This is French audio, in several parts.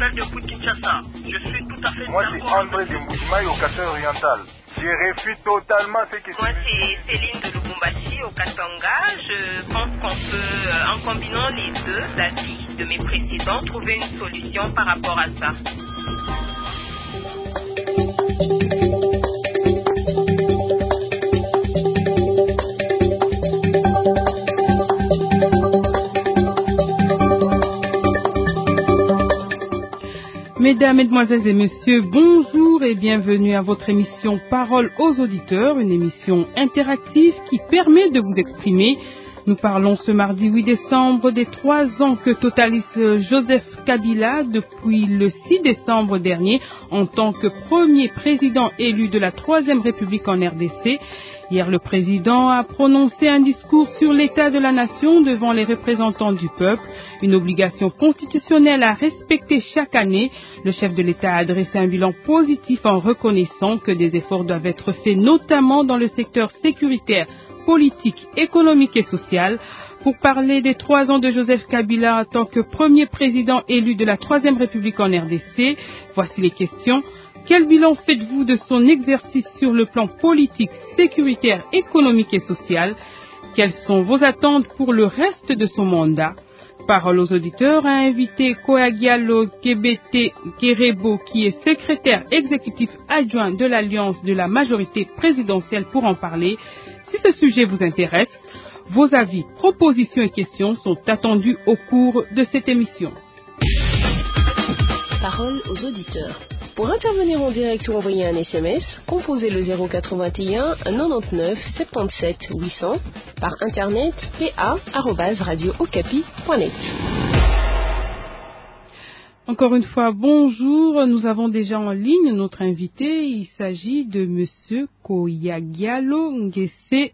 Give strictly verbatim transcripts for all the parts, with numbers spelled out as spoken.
Journal de Kinshasa. Je suis tout à fait Moi, c'est André de Moujimaï au Katanga oriental. Je réfute totalement ce qui se Moi, c'est Céline de Lubumbashi au Katanga. Je pense qu'on peut, euh, en combinant les deux avis de mes précédents, trouver une solution par rapport à ça. Mesdames, Mesdemoiselles et Messieurs, bonjour et bienvenue à votre émission Parole aux auditeurs, une émission interactive qui permet de vous exprimer. Nous parlons ce mardi huit décembre des trois ans que totalise Joseph Kabila depuis le six décembre dernier en tant que premier président élu de la Troisième République en R D C. Hier, le président a prononcé un discours sur l'état de la nation devant les représentants du peuple, une obligation constitutionnelle à respecter chaque année. Le chef de l'État a adressé un bilan positif en reconnaissant que des efforts doivent être faits, notamment dans le secteur sécuritaire, politique, économique et social. Pour parler des trois ans de Joseph Kabila en tant que premier président élu de la Troisième République en R D C, voici les questions. Quel bilan faites-vous de son exercice sur le plan politique, sécuritaire, économique et social? Quelles sont vos attentes pour le reste de son mandat? Parole aux auditeurs a invité Koyagialo Kebete Kerebo, qui est secrétaire exécutif adjoint de l'Alliance de la majorité présidentielle, pour en parler. Si ce sujet vous intéresse, vos avis, propositions et questions sont attendus au cours de cette émission. Parole aux auditeurs. Pour intervenir en direct ou envoyer un S M S, composez le zéro quatre-vingt-un quatre-vingt-dix-neuf soixante-dix-sept huit cents par internet p a arobase radio okapi point net. Encore une fois, bonjour. Nous avons déjà en ligne notre invité. Il s'agit de Monsieur Koyagialo Ngese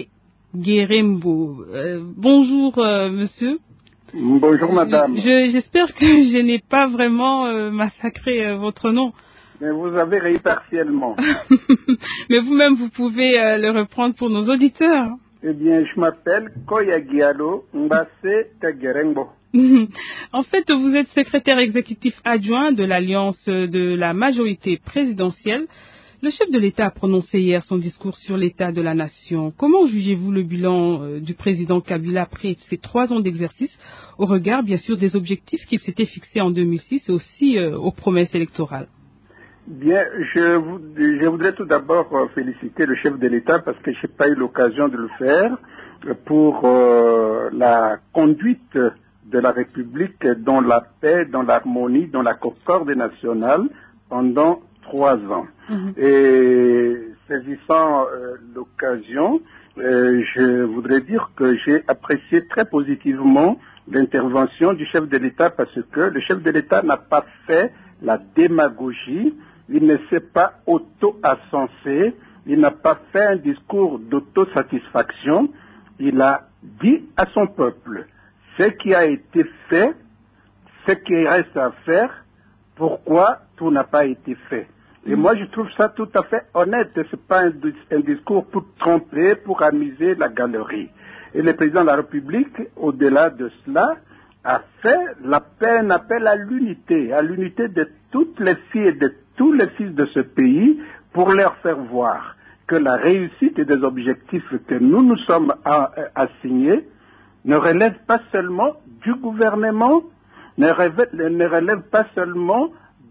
Tegerembo. Euh, bonjour, euh, Monsieur. Bonjour madame. Je, j'espère que je n'ai pas vraiment euh, massacré euh, votre nom. Mais vous avez réussi partiellement. Mais vous-même, vous pouvez euh, le reprendre pour nos auditeurs. Eh bien, je m'appelle Koyagialo Ngese Tegerembo. En fait, vous êtes secrétaire exécutif adjoint de l'Alliance de la majorité présidentielle. Le chef de l'État a prononcé hier son discours sur l'état de la nation. Comment jugez-vous le bilan euh, du président Kabila après ces trois ans d'exercice, au regard bien sûr des objectifs qu'il s'était fixés en deux mille six et aussi euh, aux promesses électorales? Bien, je, vous, je voudrais tout d'abord euh, féliciter le chef de l'État parce que je n'ai pas eu l'occasion de le faire pour euh, la conduite de la République dans la paix, dans l'harmonie, dans la concorde nationale pendant trois ans. Mmh. Et saisissant euh, l'occasion, euh, je voudrais dire que j'ai apprécié très positivement l'intervention du chef de l'État parce que le chef de l'État n'a pas fait la démagogie, il ne s'est pas auto-ascensé, il n'a pas fait un discours d'autosatisfaction, il a dit à son peuple ce qui a été fait, ce qui reste à faire, pourquoi tout n'a pas été fait. Et moi, je trouve ça tout à fait honnête. Ce n'est pas un, un discours pour tromper, pour amuser la galerie. Et le président de la République, au-delà de cela, a fait l'appel, un appel à l'unité, à l'unité de toutes les filles et de tous les fils de ce pays pour leur faire voir que la réussite des objectifs que nous nous sommes assignés ne relève pas seulement du gouvernement, ne relève, ne relève pas seulement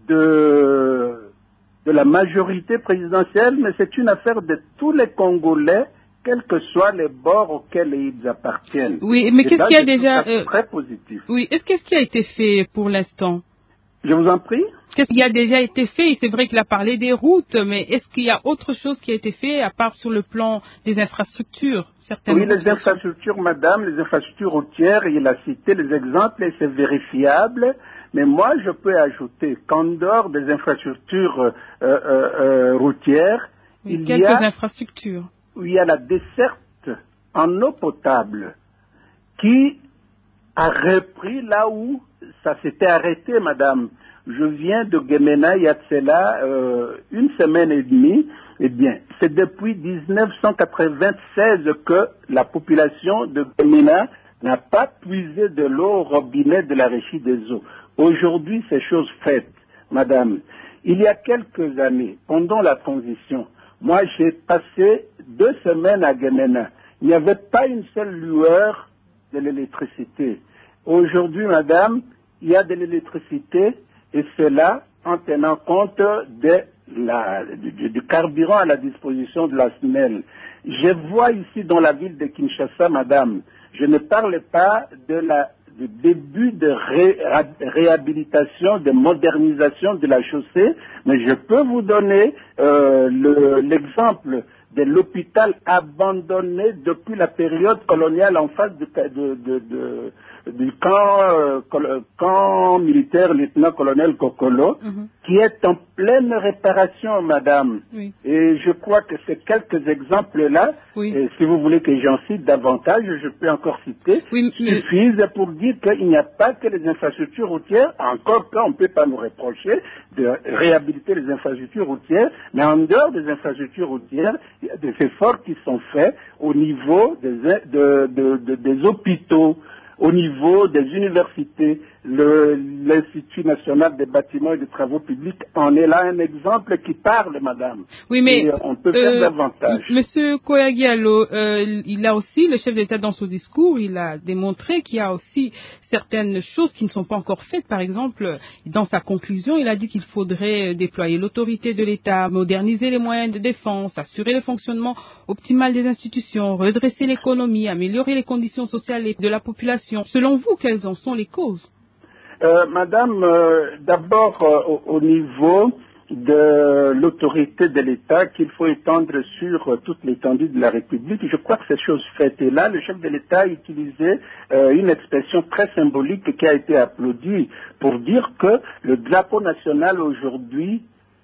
de... de la majorité présidentielle, mais c'est une affaire de tous les Congolais, quels que soient les bords auxquels ils appartiennent. Oui, mais qu'est-ce qui a déjà... Euh, très positif. Oui, est-ce qu'est-ce qui a été fait pour l'instant? Je vous en prie. Qu'est-ce qui a déjà été fait? C'est vrai qu'il a parlé des routes, mais est-ce qu'il y a autre chose qui a été fait, à part sur le plan des infrastructures? Oui, les infrastructures, madame, les infrastructures routières, il a cité les exemples et c'est vérifiable. Mais moi, je peux ajouter qu'en dehors des infrastructures euh, euh, euh, routières, oui, il quelques y a, infrastructures. Il y a la desserte en eau potable qui a repris là où ça s'était arrêté, madame. Je viens de Gemena, il y a de cela euh, une semaine et demie. Eh bien, c'est depuis dix-neuf cent quatre-vingt-seize que la population de Gemena n'a pas puisé de l'eau au robinet de la Régie des eaux. Aujourd'hui, c'est chose faite, madame. Il y a quelques années, pendant la transition, moi j'ai passé deux semaines à Guémena. Il n'y avait pas une seule lueur de l'électricité. Aujourd'hui, madame, il y a de l'électricité et cela en tenant compte de la, du, du carburant à la disposition de la S N E L. Je vois ici dans la ville de Kinshasa, madame, je ne parle pas de la, du début de ré, réhabilitation, de modernisation de la chaussée, mais je peux vous donner euh, le, l'exemple de l'hôpital abandonné depuis la période coloniale en face de, de, de, de, du camp, euh, camp militaire lieutenant-colonel Kokolo, mm-hmm. qui est en pleine réparation, madame. Oui. Et je crois que ces quelques exemples-là, oui. et si vous voulez que j'en cite davantage, je peux encore citer, oui, mais... suffisent pour dire qu'il n'y a pas que les infrastructures routières, encore qu'on ne peut pas nous reprocher de réhabiliter les infrastructures routières, mais en dehors des infrastructures routières, il y a des efforts qui sont faits au niveau des, de, de, de, des hôpitaux, au niveau des universités. Le, l'Institut national des bâtiments et des travaux publics en est là un exemple qui parle, madame. Oui, mais et on peut faire euh, davantage. Monsieur Koyagialo, euh, il a aussi, le chef d'État dans son discours, il a démontré qu'il y a aussi certaines choses qui ne sont pas encore faites. Par exemple, dans sa conclusion, il a dit qu'il faudrait déployer l'autorité de l'État, moderniser les moyens de défense, assurer le fonctionnement optimal des institutions, redresser l'économie, améliorer les conditions sociales de la population. Selon vous, quelles en sont les causes? Euh, madame, euh, d'abord euh, au, au niveau de l'autorité de l'État qu'il faut étendre sur euh, toute l'étendue de la République, je crois que c'est chose faite. Et là, le chef de l'État a utilisé euh, une expression très symbolique qui a été applaudie pour dire que le drapeau national aujourd'hui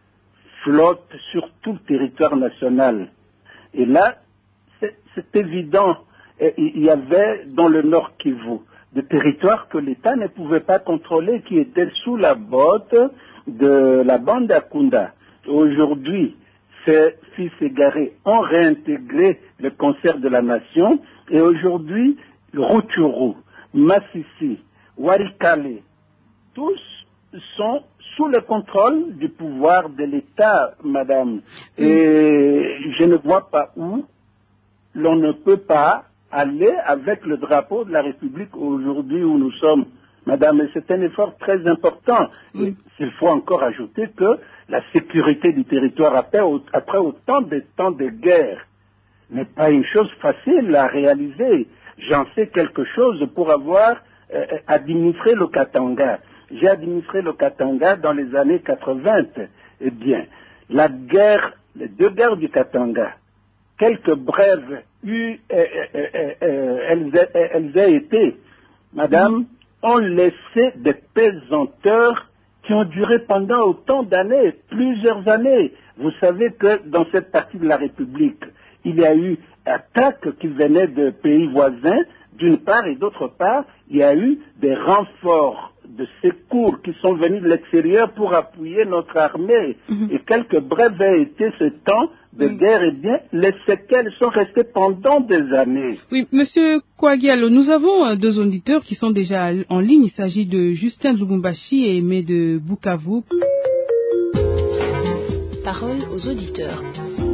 flotte sur tout le territoire national. Et là, c'est, c'est évident. Et il y avait dans le Nord Kivu des territoires que l'État ne pouvait pas contrôler, qui étaient sous la botte de la bande Akunda. Aujourd'hui, ces fils égarés ont réintégré le concert de la nation et aujourd'hui, Rutshuru, Masisi, Walikale, tous sont sous le contrôle du pouvoir de l'État, madame. Et je ne vois pas où l'on ne peut pas aller avec le drapeau de la République aujourd'hui où nous sommes, madame. Et c'est un effort très important. Oui. Il faut encore ajouter que la sécurité du territoire après, après autant de temps de guerre n'est pas une chose facile à réaliser. J'en sais quelque chose pour avoir euh, administré le Katanga. J'ai administré le Katanga dans les années quatre-vingt. Eh bien, la guerre, les deux guerres du Katanga, quelques brèves eu, euh, euh, euh, euh, elles, elles aient été, madame, ont laissé des pesanteurs qui ont duré pendant autant d'années, plusieurs années. Vous savez que dans cette partie de la République, il y a eu attaques qui venaient de pays voisins, d'une part, et d'autre part, il y a eu des renforts de secours qui sont venus de l'extérieur pour appuyer notre armée. Mm-hmm. Et quelques brèves a été ce temps de oui. guerre, et bien, les séquelles sont restées pendant des années. Oui, Monsieur Koyagialo, nous avons deux auditeurs qui sont déjà en ligne. Il s'agit de Justin Lubumbashi et Aimé de Bukavu. Parole aux auditeurs.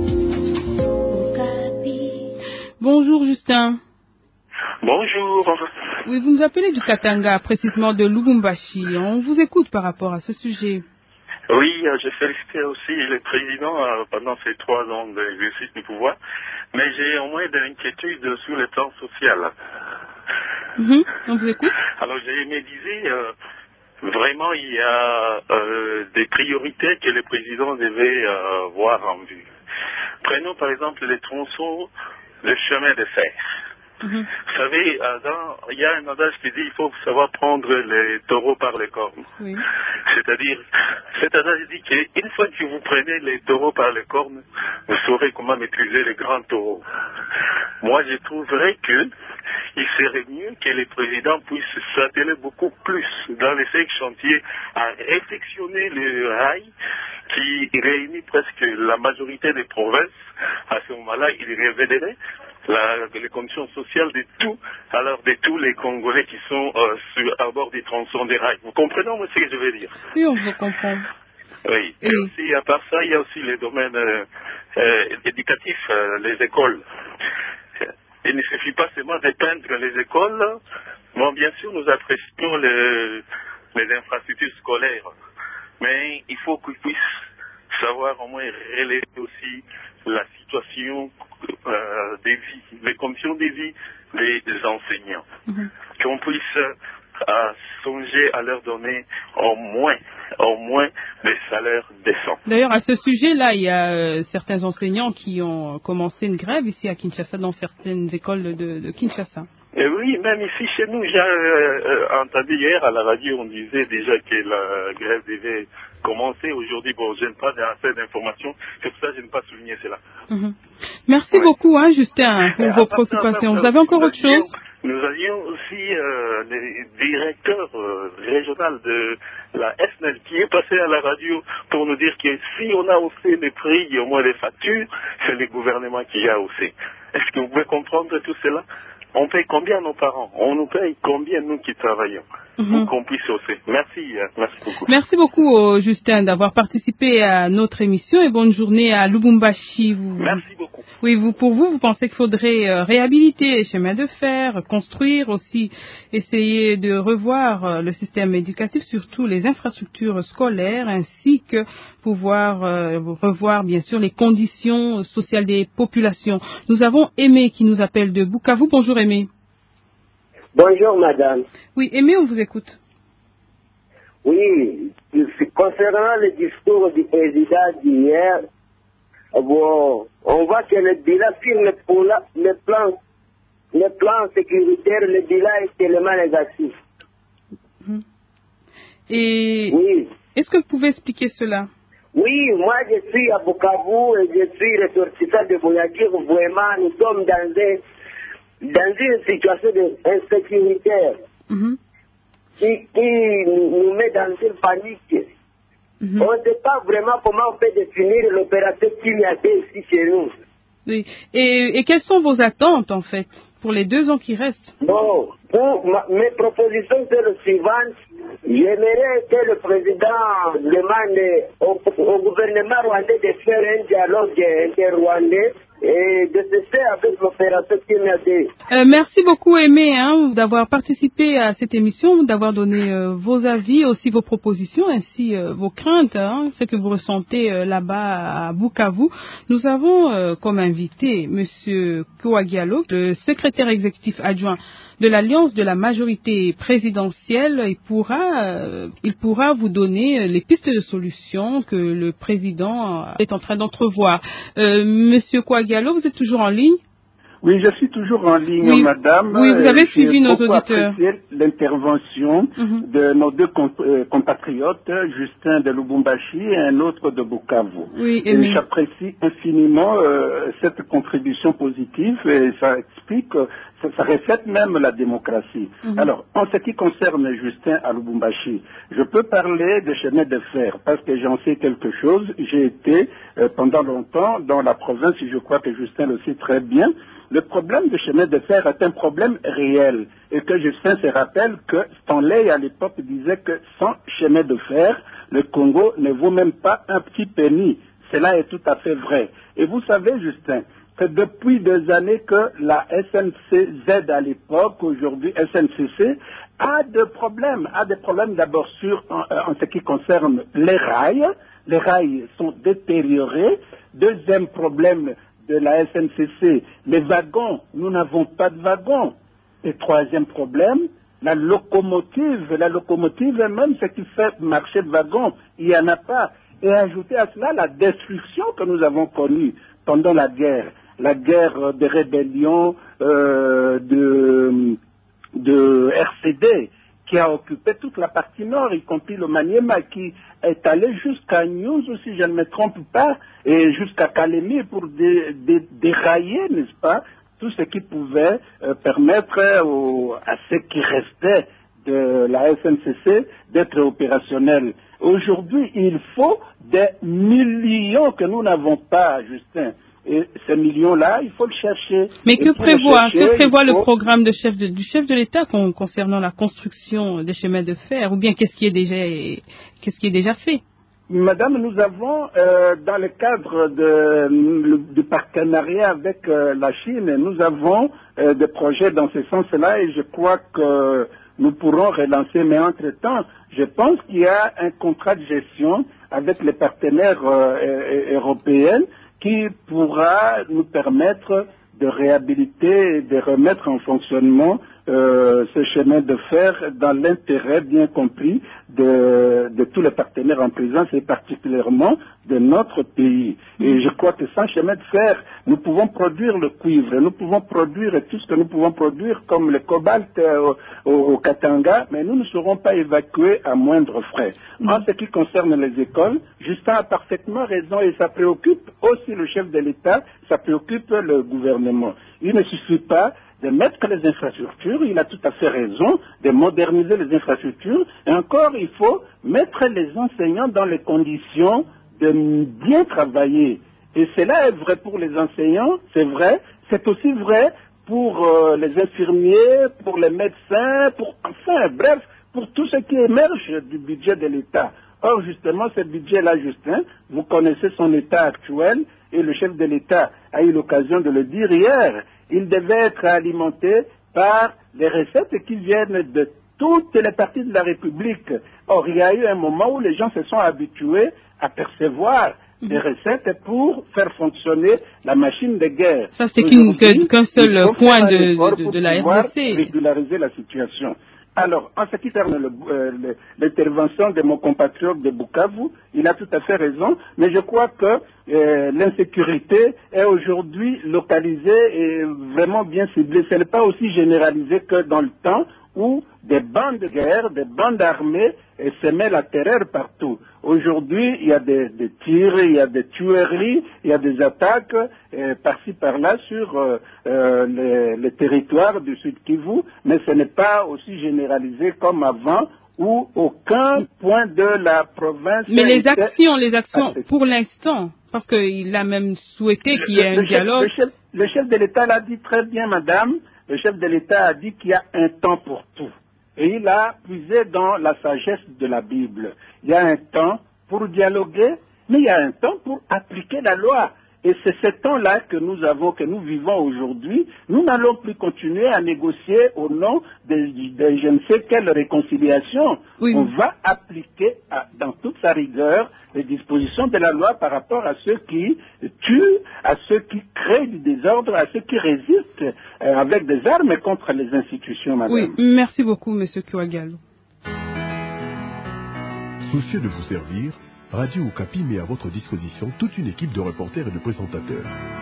Bonjour Justin. Bonjour. Oui, vous nous appelez du Katanga, précisément de Lubumbashi. On vous écoute par rapport à ce sujet. Oui, j'ai félicité aussi le président euh, pendant ces trois ans d'exercice du pouvoir, mais j'ai au moins de l'inquiétude sur le plan social. Mm-hmm. On vous écoute. Alors j'ai médisé, euh, vraiment il y a euh, des priorités que le président devait euh, voir en vue. Prenons par exemple les tronçons, le chemin de fer. Mm-hmm. Vous savez, il y a un adage qui dit il faut savoir prendre les taureaux par les cornes. Oui. C'est-à-dire, cet adage dit qu'une fois que vous prenez les taureaux par les cornes, vous saurez comment maîtriser les grands taureaux. Moi, je trouverais que il serait mieux que les présidents puissent s'atteler beaucoup plus dans les cinq chantiers à réfectionner le rail qui réunit presque la majorité des provinces. À ce moment-là, il révélerait la, les conditions sociales de tout, alors de tous les Congolais qui sont euh, sur, à bord des tronçons des rails. Vous comprenez moi ce que je veux dire? Oui, on vous comprend. Oui. Et oui. aussi, à part ça, il y a aussi les domaines euh, euh, éducatifs, euh, les écoles. Il ne suffit pas seulement de peindre les écoles. Bon, bien sûr, nous apprécions les, les infrastructures scolaires, mais il faut qu'ils puissent savoir au moins relever aussi la situation euh, des vies, les conditions de vie des, des enseignants. Mm-hmm. Qu'on puisse euh, songer à leur donner au moins, au moins des salaires décents. D'ailleurs, à ce sujet-là, il y a euh, certains enseignants qui ont commencé une grève ici à Kinshasa, dans certaines écoles de, de Kinshasa. Et oui, même ici chez nous, j'ai euh, entendu hier à la radio, on disait déjà que la grève devait commencer. Aujourd'hui, bon, je n'ai pas assez d'informations, c'est pour ça que je n'ai pas souligné cela. Mm-hmm. Merci ouais. beaucoup, hein, Justin, pour Et vos préoccupations. Vous avez encore autre chose? Nous avions aussi euh, le directeur euh, régional de la S N E L qui est passé à la radio pour nous dire que si on a haussé les prix et au moins les factures, c'est le gouvernement qui a haussé. Est-ce que vous pouvez comprendre tout cela? On paye combien nos parents? On nous paye combien nous qui travaillons? Mm-hmm. Pour qu'on puisse hausser. Merci, merci beaucoup. Merci beaucoup, euh, Justin, d'avoir participé à notre émission et bonne journée à Lubumbashi. Vous... Merci beaucoup. Oui, vous, pour vous, vous pensez qu'il faudrait euh, réhabiliter les chemins de fer, construire aussi, essayer de revoir euh, le système éducatif, surtout les infrastructures scolaires, ainsi que pouvoir euh, revoir, bien sûr, les conditions sociales des populations. Nous avons Aimé qui nous appelle de Bukavu. Bonjour, Aimé. Bonjour, madame. Oui, Aimé, on vous écoute. Oui, concernant le discours du président d'hier, bon, on voit que le bilan sur le, le plan, le plan sécuritaire, le bilan est tellement négatif. Et oui. Est-ce que vous pouvez expliquer cela? Oui, moi je suis à Bukavu et je suis ressortissant de Boyakir. Vraiment, nous sommes dans un dans une situation d'insécurité mm-hmm. qui, qui nous met dans une panique. Mm-hmm. On ne sait pas vraiment comment on peut définir l'opération qu'il y a ici chez nous. Oui. Et, et quelles sont vos attentes, en fait, pour les deux ans qui restent? Bon, pour ma, mes propositions sont les suivantes. J'aimerais que le président demande au, au gouvernement rwandais de faire un dialogue inter-rwandais et de cesser avec l'opération Kimiaté. Euh, merci beaucoup, Aimé, hein, d'avoir participé à cette émission, d'avoir donné euh, vos avis, aussi vos propositions, ainsi euh, vos craintes, hein, ce que vous ressentez euh, là-bas à Bukavu. Nous avons euh, comme invité M. Kouagialo, le secrétaire exécutif adjoint de l'Alliance de la majorité présidentielle. Il pourra, euh, il pourra vous donner les pistes de solutions que le président est en train d'entrevoir. Euh, Monsieur Kouagialo, vous êtes toujours en ligne? Oui, je suis toujours en ligne, oui, madame. Oui, vous avez suivi nos auditeurs. J'ai apprécié l'intervention mm-hmm. de nos deux comp- euh, compatriotes, Justin de Lubumbashi et un autre de Bukavu. Oui, et et j'apprécie infiniment euh, cette contribution positive et ça explique, ça, ça reflète même la démocratie. Mm-hmm. Alors, en ce qui concerne Justin à Lubumbashi, je peux parler de chemin de fer parce que j'en sais quelque chose. J'ai été euh, pendant longtemps dans la province et je crois que Justin le sait très bien. Le problème de chemin de fer est un problème réel et que Justin se rappelle que Stanley à l'époque disait que sans chemin de fer, le Congo ne vaut même pas un petit penny. Cela est tout à fait vrai. Et vous savez, Justin, que depuis des années que la S N C Z à l'époque, aujourd'hui S N C C, a des problèmes, a des problèmes d'abord sur en, en ce qui concerne les rails. Les rails sont détériorés. Deuxième problème de la S N C C, les wagons, nous n'avons pas de wagons. Et troisième problème, la locomotive, la locomotive elle-même, ce qui fait marcher le wagon, il n'y en a pas. Et ajouter à cela la destruction que nous avons connue pendant la guerre, la guerre de rébellion euh, de, de R C D, qui a occupé toute la partie nord, y compris le Maniema, qui est allé jusqu'à News, si je ne me trompe pas, et jusqu'à Kalemi pour dé, dé, dérailler, n'est-ce pas, tout ce qui pouvait euh, permettre au, à ceux qui restaient de la S N C C d'être opérationnels. Aujourd'hui, il faut des millions que nous n'avons pas, Justin. Et ces millions-là, il faut le chercher. Mais que prévoit, chercher, que prévoit faut... le programme de chef de, du chef de l'État con, concernant la construction des chemins de fer, ou bien qu'est-ce qui est déjà, qu'est-ce qui est déjà fait? Madame, nous avons, euh, dans le cadre de, du partenariat avec euh, la Chine, nous avons euh, des projets dans ce sens-là et je crois que nous pourrons relancer. Mais entre-temps, je pense qu'il y a un contrat de gestion avec les partenaires euh, européens qui pourra nous permettre de réhabiliter et de remettre en fonctionnement euh, ce chemin de fer dans l'intérêt bien compris de, de tous les partenaires en présence et particulièrement de notre pays. Et je crois que sans chemin de fer, nous pouvons produire le cuivre, nous pouvons produire tout ce que nous pouvons produire comme le cobalt au, au, au Katanga, mais nous ne serons pas évacués à moindre frais. En ce qui concerne les écoles, Justin a parfaitement raison et ça préoccupe aussi le chef de l'État, ça préoccupe le gouvernement. Il ne suffit pas de mettre les infrastructures, il a tout à fait raison, de moderniser les infrastructures, et encore il faut mettre les enseignants dans les conditions de bien travailler. Et cela est vrai pour les enseignants, c'est vrai, c'est aussi vrai pour euh, les infirmiers, pour les médecins, pour, enfin, bref, pour tout ce qui émerge du budget de l'État. Or, justement, ce budget-là, Justin, vous connaissez son état actuel, et le chef de l'État a eu l'occasion de le dire hier. Il devait être alimenté par les recettes qui viennent de toutes les parties de la République. Or, il y a eu un moment où les gens se sont habitués à percevoir des recettes pour faire fonctionner la machine de guerre. Ça, c'était qu'un seul point de, de, de la R D C. Régulariser la situation. Alors, en ce qui concerne euh, l'intervention de mon compatriote de Bukavu, il a tout à fait raison, mais je crois que euh, l'insécurité est aujourd'hui localisée et vraiment bien ciblée. Ce n'est pas aussi généralisé que dans le temps où des bandes de guerre, des bandes armées semaient la terreur partout. Aujourd'hui, il y a des, des tirs, il y a des tueries, il y a des attaques euh, par-ci par-là sur euh, euh, les, les territoires du Sud Kivu, mais ce n'est pas aussi généralisé comme avant où aucun point de la province... Mais les actions, les actions pour l'instant, parce qu'il a même souhaité qu'il y ait un dialogue... Le chef, le chef de l'État l'a dit très bien, madame, le chef de l'État a dit qu'il y a un temps pour tout. Et il a puisé dans la sagesse de la Bible. Il y a un temps pour dialoguer, mais il y a un temps pour appliquer la loi. Et c'est ce temps-là que nous avons, que nous vivons aujourd'hui. Nous n'allons plus continuer à négocier au nom de, de je ne sais quelle réconciliation. Oui. On va appliquer à, dans toute sa rigueur les dispositions de la loi par rapport à ceux qui tuent, à ceux qui créent du désordre, à ceux qui résistent euh, avec des armes contre les institutions, madame. Oui, merci beaucoup, monsieur Kouagal. Soucieux de vous servir, Radio Okapi met à votre disposition toute une équipe de reporters et de présentateurs.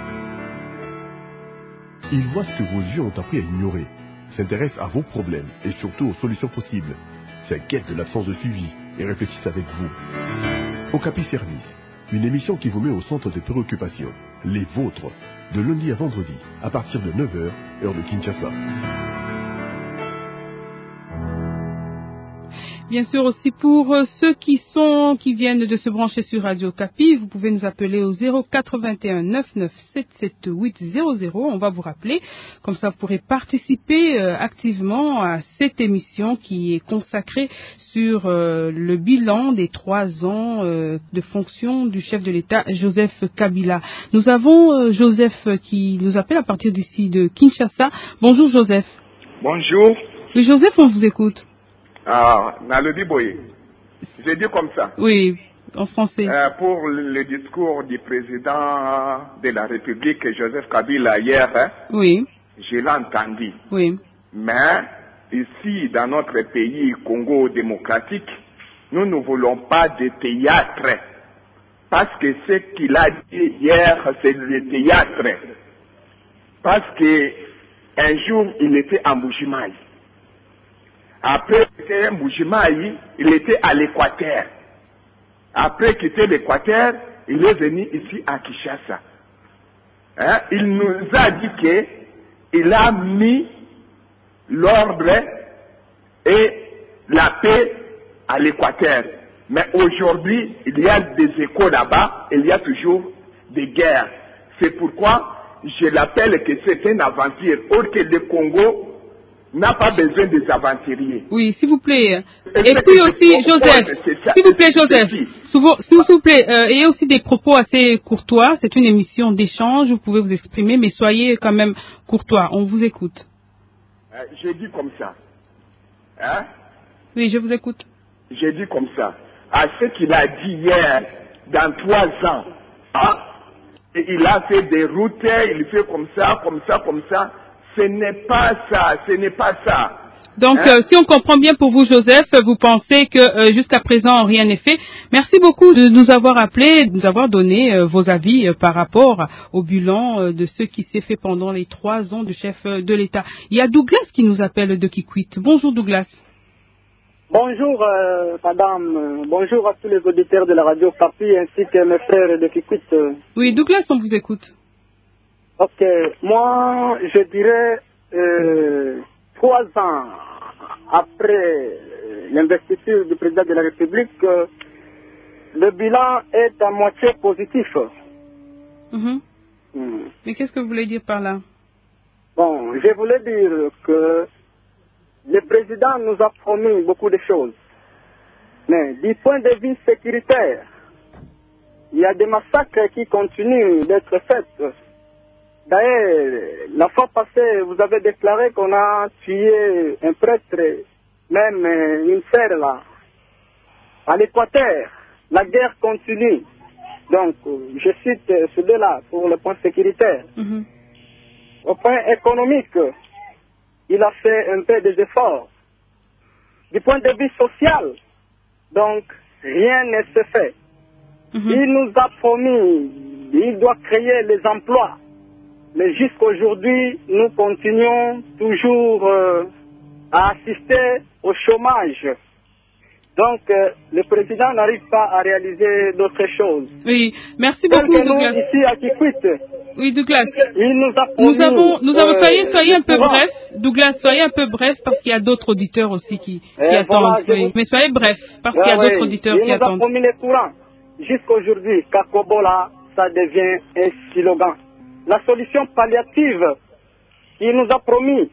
Ils voient ce que vos yeux ont appris à ignorer, s'intéressent à vos problèmes et surtout aux solutions possibles, s'inquiètent de l'absence de suivi et réfléchissent avec vous. Okapi Service, une émission qui vous met au centre des préoccupations, les vôtres, de lundi à vendredi, à partir de neuf heures, heure de Kinshasa. Bien sûr aussi pour ceux qui sont qui viennent de se brancher sur Radio Okapi, vous pouvez nous appeler au zéro quatre-vingt-un neuf neuf sept sept huit zéro zéro. On va vous rappeler, comme ça vous pourrez participer euh, activement à cette émission qui est consacrée sur euh, le bilan des trois ans euh, de fonction du chef de l'État Joseph Kabila. Nous avons euh, Joseph qui nous appelle à partir d'ici de Kinshasa. Bonjour Joseph. Bonjour. Oui Joseph, on vous écoute. Ah, Nalodi Boye. J'ai dit comme ça. Oui, en français. Euh, pour le discours du président de la République, Joseph Kabila, hier, hein, oui. Je l'ai entendu. Oui. Mais ici, dans notre pays Congo démocratique, nous ne voulons pas de théâtre. Parce que ce qu'il a dit hier, c'est le théâtre. Parce que un jour, il était en Bujimaï. Après quitter Mbujimaï, il était à l'Équateur. Après quitter l'Équateur, il est venu ici à Kinshasa. Hein? Il nous a dit qu'il a mis l'ordre et la paix à l'Équateur. Mais aujourd'hui, il y a des échos là-bas, il y a toujours des guerres. C'est pourquoi je l'appelle que c'est une aventure. Or que le Congo n'a pas besoin des aventuriers. Oui, s'il vous plaît. Et, Et puis aussi, Joseph, s'il vous plaît, Joseph, s'il vous plaît, euh, ayez aussi des propos assez courtois. C'est une émission d'échange, vous pouvez vous exprimer, mais soyez quand même courtois. On vous écoute. Euh, je dis comme ça. Hein? Oui, je vous écoute. Je dis comme ça. À ce qu'il a dit hier, dans trois ans, hein? Et il a fait des routes, il fait comme ça, comme ça, comme ça. Ce n'est pas ça, ce n'est pas ça. Donc, hein? euh, si on comprend bien pour vous, Joseph, vous pensez que euh, jusqu'à présent, rien n'est fait. Merci beaucoup de nous avoir appelés, de nous avoir donné euh, vos avis euh, par rapport au bilan euh, de ce qui s'est fait pendant les trois ans du chef euh, de l'État. Il y a Douglas qui nous appelle de Kikwit. Bonjour Douglas. Bonjour euh, madame, bonjour à tous les auditeurs de la radio Kapi ainsi que mes frères de Kikwit. Oui, Douglas, on vous écoute. Ok, moi je dirais euh, trois ans après l'investiture du président de la République, euh, le bilan est à moitié positif. Mm-hmm. Mm. Mais qu'est-ce que vous voulez dire par là? Bon, je voulais dire que le président nous a promis beaucoup de choses. Mais du point de vue sécuritaire, il y a des massacres qui continuent d'être faits. D'ailleurs, la fois passée, vous avez déclaré qu'on a tué un prêtre, même une sœur là. À l'Équateur, la guerre continue. Donc, je cite ce deux-là pour le point sécuritaire. Mm-hmm. Au point économique, il a fait un peu des efforts. Du point de vue social, donc, rien ne se fait. Mm-hmm. Il nous a promis, il doit créer les emplois. Mais jusqu'aujourd'hui, nous continuons toujours euh, à assister au chômage. Donc, euh, le président n'arrive pas à réaliser d'autres choses. Oui, merci beaucoup, donc, Douglas. Nous, ici à Kikwit, oui, Douglas. Il nous a promis, nous avons, nous avons, euh, soyez, soyez un peu souvent. bref. Douglas, soyez un peu bref parce qu'il y a d'autres auditeurs aussi qui, qui voilà, attendent. Oui. Vous... Mais soyez bref parce ah, qu'il y a oui. d'autres auditeurs Il qui nous attendent. Il nous a promis les courants. Jusqu'aujourd'hui, Kakobola, ça devient un slogan. La solution palliative qu'il nous a promis,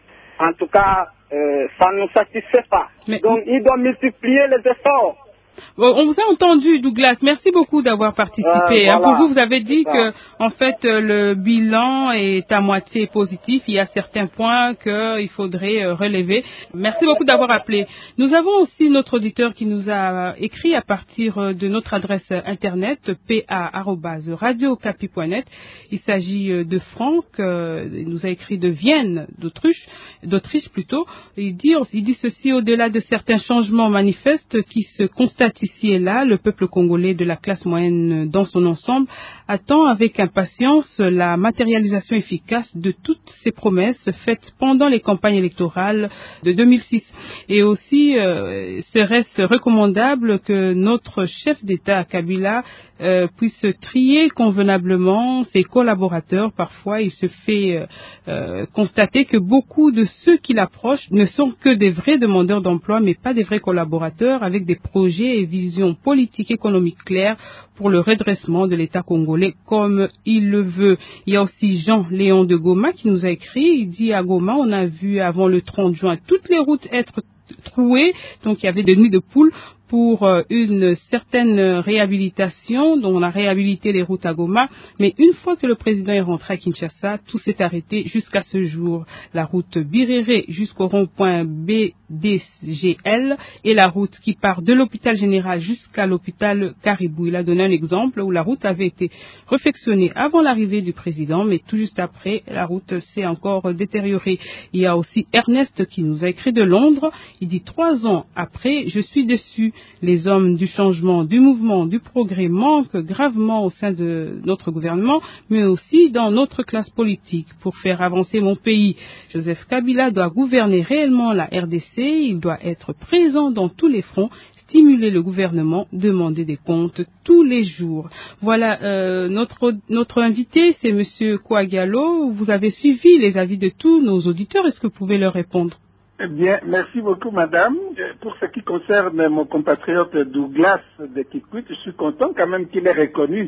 en tout cas, euh, ça ne nous satisfait pas. Mais... Donc, il doit multiplier les efforts. On vous a entendu, Douglas. Merci beaucoup d'avoir participé. Euh, voilà. Pour vous, vous avez dit que, en fait, le bilan est à moitié positif. Il y a certains points qu'il faudrait relever. Merci beaucoup d'avoir appelé. Nous avons aussi notre auditeur qui nous a écrit à partir de notre adresse internet p a arobase radio okapi point net. Il s'agit de Franck. Il nous a écrit de Vienne, d'Autriche, d'Autriche plutôt. Il dit, il dit ceci: au-delà de certains changements manifestes qui se constatent ici et là, le peuple congolais de la classe moyenne dans son ensemble attend avec impatience la matérialisation efficace de toutes ces promesses faites pendant les campagnes électorales de deux mille six. Et aussi, euh, serait-ce recommandable que notre chef d'État, Kabila, euh, puisse trier convenablement ses collaborateurs. Parfois, il se fait euh, euh, constater que beaucoup de ceux qui l'approchent ne sont que des vrais demandeurs d'emploi, mais pas des vrais collaborateurs avec des projets et visions politiques économiques claires pour le redressement de l'État congolais comme il le veut. Il y a aussi Jean-Léon de Goma qui nous a écrit. Il dit: à Goma, on a vu avant le trente juin toutes les routes être trouées, donc il y avait des nids de poules pour une certaine réhabilitation, dont on a réhabilité les routes à Goma, mais une fois que le président est rentré à Kinshasa, tout s'est arrêté jusqu'à ce jour. La route Biréré jusqu'au rond-point B D G L et la route qui part de l'hôpital général jusqu'à l'hôpital Caribou. Il a donné un exemple où la route avait été réfectionnée avant l'arrivée du président, mais tout juste après, la route s'est encore détériorée. Il y a aussi Ernest qui nous a écrit de Londres. Il dit: trois ans après, je suis déçu. Les hommes du changement, du mouvement, du progrès manquent gravement au sein de notre gouvernement, mais aussi dans notre classe politique. Pour faire avancer mon pays, Joseph Kabila doit gouverner réellement la R D C, il doit être présent dans tous les fronts, stimuler le gouvernement, demander des comptes tous les jours. Voilà, euh, notre notre invité, c'est Monsieur Kouagalo. Vous avez suivi les avis de tous nos auditeurs. Est-ce que vous pouvez leur répondre? Eh bien, merci beaucoup, madame. Pour ce qui concerne mon compatriote Douglas de Kikwit, je suis content quand même qu'il ait reconnu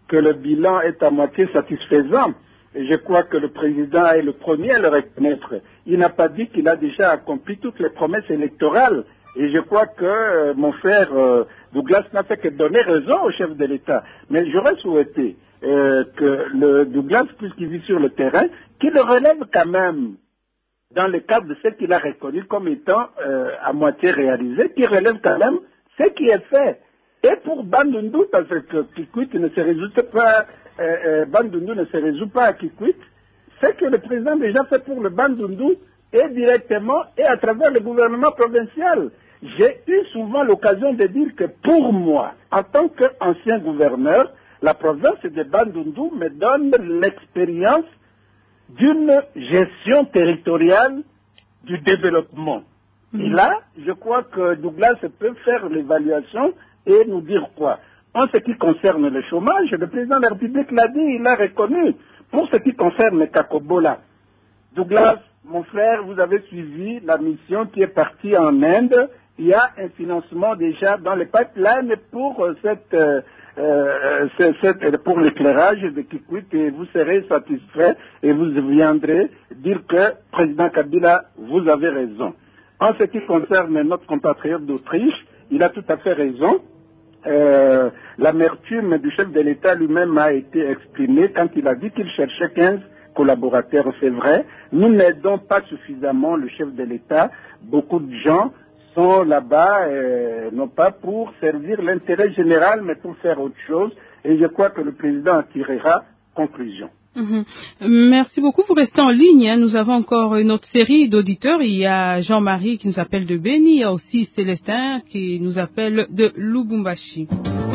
que le bilan est à moitié satisfaisant. Et je crois que le président est le premier à le reconnaître. Il n'a pas dit qu'il a déjà accompli toutes les promesses électorales. Et je crois que euh, mon frère euh, Douglas n'a fait que donner raison au chef de l'État. Mais j'aurais souhaité euh, que le Douglas, puisqu'il vit sur le terrain, qu'il le relève quand même dans le cadre de ce qu'il a reconnu comme étant euh, à moitié réalisé, qu'il relève quand même ce qui est fait. Et pour Bandundu, parce que Kikwit ne se résout pas, euh, euh, Bandundu ne se résout pas à Kikwit, ce que le président a déjà fait pour le Bandundu et directement et à travers le gouvernement provincial. J'ai eu souvent l'occasion de dire que pour moi, en tant qu'ancien gouverneur, la province de Bandundu me donne l'expérience d'une gestion territoriale du développement. Mmh. Et là, je crois que Douglas peut faire l'évaluation et nous dire quoi. En ce qui concerne le chômage, le président de la République l'a dit, il l'a reconnu. Pour ce qui concerne Kakobola, Douglas, mon frère, vous avez suivi la mission qui est partie en Inde. Il y a un financement déjà dans les pipelines pour cette, euh, euh, cette pour l'éclairage de Kikwit et vous serez satisfait et vous viendrez dire que président Kabila, vous avez raison. En ce qui concerne notre compatriote d'Autriche, il a tout à fait raison. Euh, l'amertume du chef de l'État lui-même a été exprimée quand il a dit qu'il cherchait quinze collaborateurs. C'est vrai, nous n'aidons pas suffisamment le chef de l'État. Beaucoup de gens sont là-bas, euh, non pas pour servir l'intérêt général, mais pour faire autre chose. Et je crois que le président en tirera conclusion. Mmh. Merci beaucoup. Vous restez en ligne. Hein. Nous avons encore une autre série d'auditeurs. Il y a Jean-Marie qui nous appelle de Béni. Il y a aussi Célestin qui nous appelle de Lubumbashi.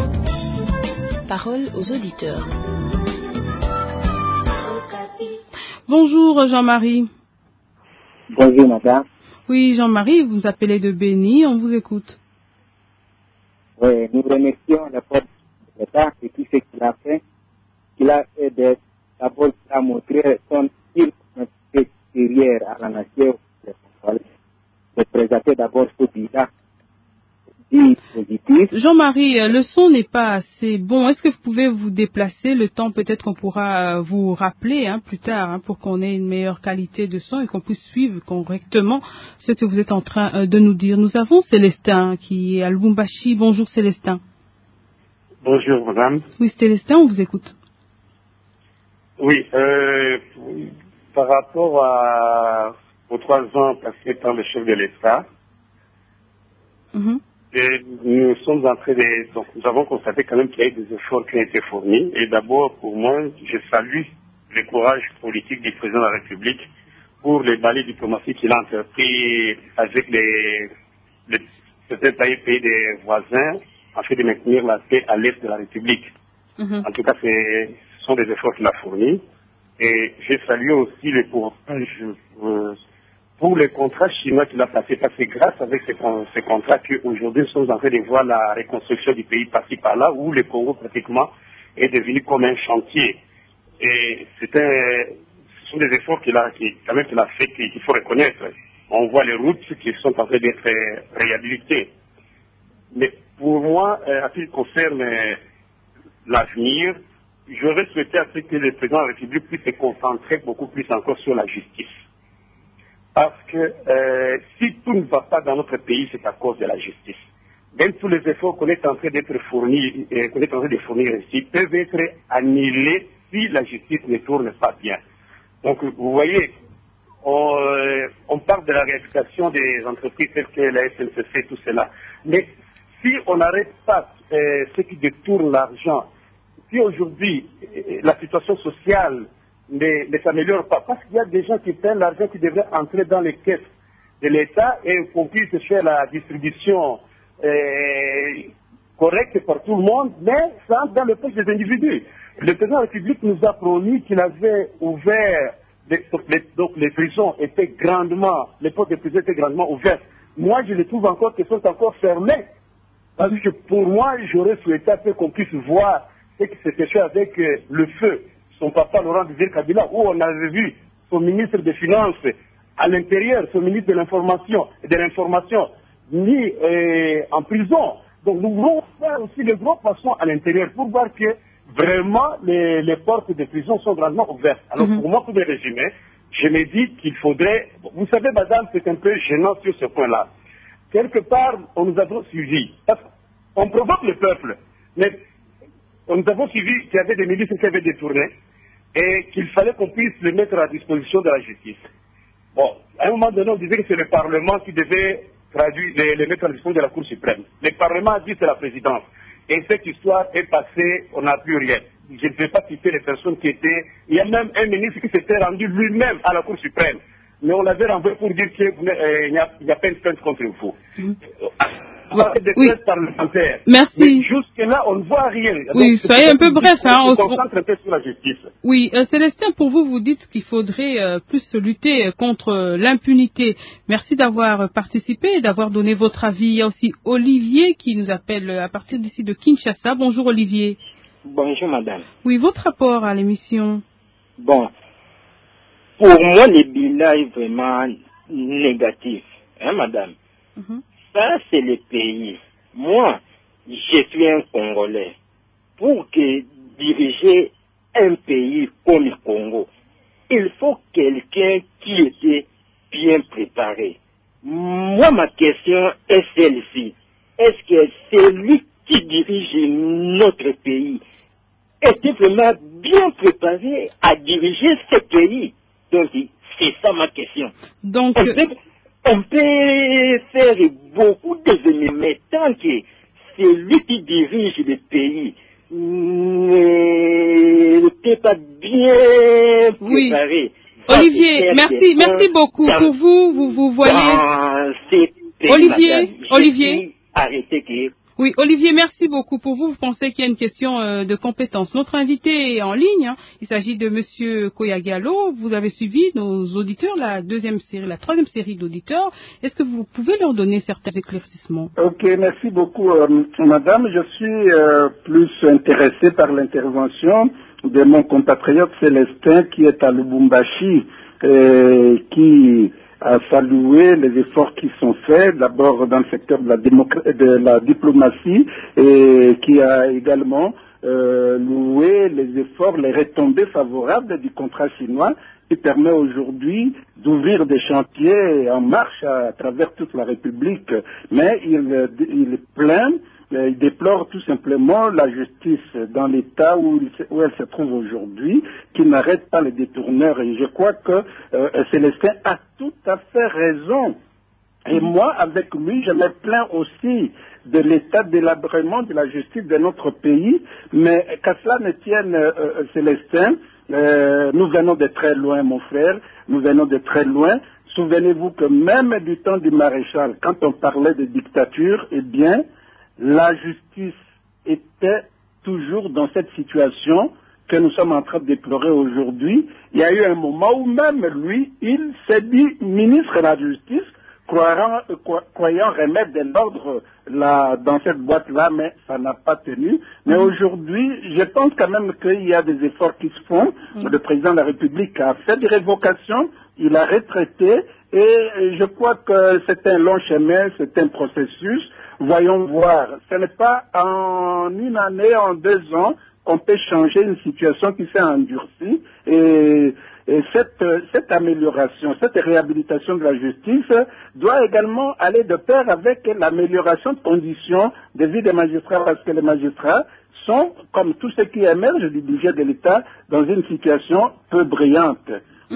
Parole aux auditeurs. Bonjour Jean-Marie. Bonjour madame. Oui Jean-Marie, vous nous appelez de Béni. On vous écoute. Oui, nous remercions le peuple de l'État et tout ce qu'il a fait. Qu'il a fait de d'abord il a montré son identité extérieure à la nation, de présenter d'abord ce bilan dit positif. Jean-Marie, le son n'est pas assez bon. Est-ce que vous pouvez vous déplacer le temps? Peut-être qu'on pourra vous rappeler hein, plus tard hein, pour qu'on ait une meilleure qualité de son et qu'on puisse suivre correctement ce que vous êtes en train de nous dire. Nous avons Célestin qui est à Lubumbashi. Bonjour Célestin. Bonjour madame. Oui Célestin, on vous écoute. Oui, euh, par rapport à, aux trois ans passés par le chef de l'État, mm-hmm. et nous sommes en train de, donc nous avons constaté quand même qu'il y a eu des efforts qui ont été fournis. Et d'abord, pour moi, je salue le courage politique du président de la République pour les balais diplomatiques qu'il a entrepris avec les, les certains pays, pays des voisins, afin de maintenir la paix à l'est de la République. Mm-hmm. En tout cas, c'est ce sont des efforts qu'il a fournis. Et j'ai salué aussi le courage euh, pour les contrats chinois qu'il a passés. Parce que grâce avec ces, ces contrats qu'aujourd'hui nous sommes en train de voir la reconstruction du pays par-ci par-là, où le Congo pratiquement est devenu comme un chantier. Et c'était, ce sont des efforts qu'il a, qu'il, quand même qu'il a fait, qu'il faut reconnaître. On voit les routes qui sont en train d'être réhabilitées. Mais pour moi, euh, à ce qui concerne euh, l'avenir, j'aurais souhaité à ce que le président de la République puisse se concentrer beaucoup plus encore sur la justice. Parce que euh, si tout ne va pas dans notre pays, c'est à cause de la justice. Même tous les efforts qu'on est en train d'être fournis, euh, qu'on est en train de fournir ici, peuvent être annulés si la justice ne tourne pas bien. Donc, vous voyez, on, euh, on parle de la réputation des entreprises telles que la S N C C, tout cela. Mais si on n'arrête pas euh, ceux qui détournent l'argent, si aujourd'hui la situation sociale ne, ne s'améliore pas, parce qu'il y a des gens qui prennent l'argent qui devrait entrer dans les caisses de l'État et qu'on puisse faire la distribution euh, correcte par tout le monde, mais ça entre dans le poche des individus. Le président de la République nous a promis qu'il avait ouvert, les, les, donc les prisons étaient grandement, les portes des prisons étaient grandement ouvertes. Moi, je les trouve encore qu'elles sont encore fermées. Parce que pour moi, j'aurais souhaité qu'on puisse voir ce qui s'était fait avec euh, le feu, son papa Laurent Désiré Kabila, où on avait vu son ministre des Finances à l'intérieur, son ministre de l'Information, de l'Information mis euh, en prison. Donc nous voulons faire aussi le gros poisson à l'intérieur pour voir que vraiment, les, les portes des prisons sont grandement ouvertes. Alors, mm-hmm. pour moi, pour les résumer, je me dis qu'il faudrait... Vous savez, madame, c'est un peu gênant sur ce point-là. Quelque part, on nous a suivis. Parce qu'on provoque le peuple. Mais on nous avons suivi qu'il y avait des milices qui avaient détourné et qu'il fallait qu'on puisse les mettre à disposition de la justice. Bon, à un moment donné, on disait que c'est le Parlement qui devait traduire, les, les mettre à disposition de la Cour suprême. Le Parlement a dit que c'est la présidence. Et cette histoire est passée, on n'a plus rien. Je ne vais pas citer les personnes qui étaient... Il y a même un ministre qui s'était rendu lui-même à la Cour suprême. Mais on l'avait renvoyé pour dire qu'il euh, n'y a, a pas une plainte contre vous. Mmh. Des oui. parlementaires. Merci. Mais jusque-là, on ne voit rien. Oui, Donc, soyez un peu bref. Hein, on se concentre un peu sur la justice. Oui, euh, Célestin, pour vous, vous dites qu'il faudrait euh, plus lutter contre euh, l'impunité. Merci d'avoir participé et d'avoir donné votre avis. Il y a aussi Olivier qui nous appelle à partir d'ici de Kinshasa. Bonjour Olivier. Bonjour madame. Oui, votre rapport à l'émission. Bon, pour moi, le bilan est vraiment négatif, hein madame. Mm-hmm. Ça, c'est le pays. Moi, je suis un Congolais. Pour que diriger un pays comme le Congo, il faut quelqu'un qui était bien préparé. Moi, ma question est celle-ci. Est-ce que celui qui dirige notre pays était vraiment bien préparé à diriger ce pays? Donc, c'est ça ma question. Donc... On peut, on peut faire beaucoup d'événements, mais tant que celui qui dirige le pays n'était pas bien préparé. Oui. Olivier, merci, merci beaucoup. Dans, pour vous, vous, vous voyez... Pays, Olivier, madame, Olivier... Arrêtez que... Oui, Olivier, merci beaucoup. Pour vous, vous pensez qu'il y a une question euh, de compétence. Notre invité est en ligne. Hein. Il s'agit de Monsieur Koya-Gallo. Vous avez suivi nos auditeurs, la deuxième série, la troisième série d'auditeurs. Est-ce que vous pouvez leur donner certains éclaircissements? Ok, merci beaucoup, euh, madame. Je suis euh, plus intéressé par l'intervention de mon compatriote Célestin qui est à Lubumbashi, euh, qui a salué les efforts qui sont faits, d'abord dans le secteur de la, de la diplomatie, et qui a également euh, loué les efforts, les retombées favorables du contrat chinois, qui permet aujourd'hui d'ouvrir des chantiers en marche à, à travers toute la République. Mais il, il plaint, il déplore tout simplement la justice dans l'état où, où elle se trouve aujourd'hui, qui n'arrête pas les détourneurs. Et je crois que euh, Célestin a tout à fait raison. Et moi, avec lui, je me plains aussi de l'état d'élabrement de la justice de notre pays. Mais qu'à cela ne tienne, euh, Célestin, euh, nous venons de très loin, mon frère, nous venons de très loin. Souvenez-vous que même du temps du maréchal, quand on parlait de dictature, eh bien, la justice était toujours dans cette situation que nous sommes en train de déplorer aujourd'hui. Il y a eu un moment où même lui, il s'est dit ministre de la Justice, croyant, croyant remettre de l'ordre dans cette boîte-là, mais ça n'a pas tenu. Mais mmh. aujourd'hui, je pense quand même qu'il y a des efforts qui se font. Mmh. Le président de la République a fait des révocations, il a retraité, et je crois que c'est un long chemin, c'est un processus. Voyons voir. Ce n'est pas en une année, en deux ans, qu'on peut changer une situation qui s'est endurcie. Et, et cette, cette amélioration, cette réhabilitation de la justice doit également aller de pair avec l'amélioration de conditions de vie des magistrats, parce que les magistrats sont, comme tous ceux qui émergent du budget de l'État, dans une situation peu brillante.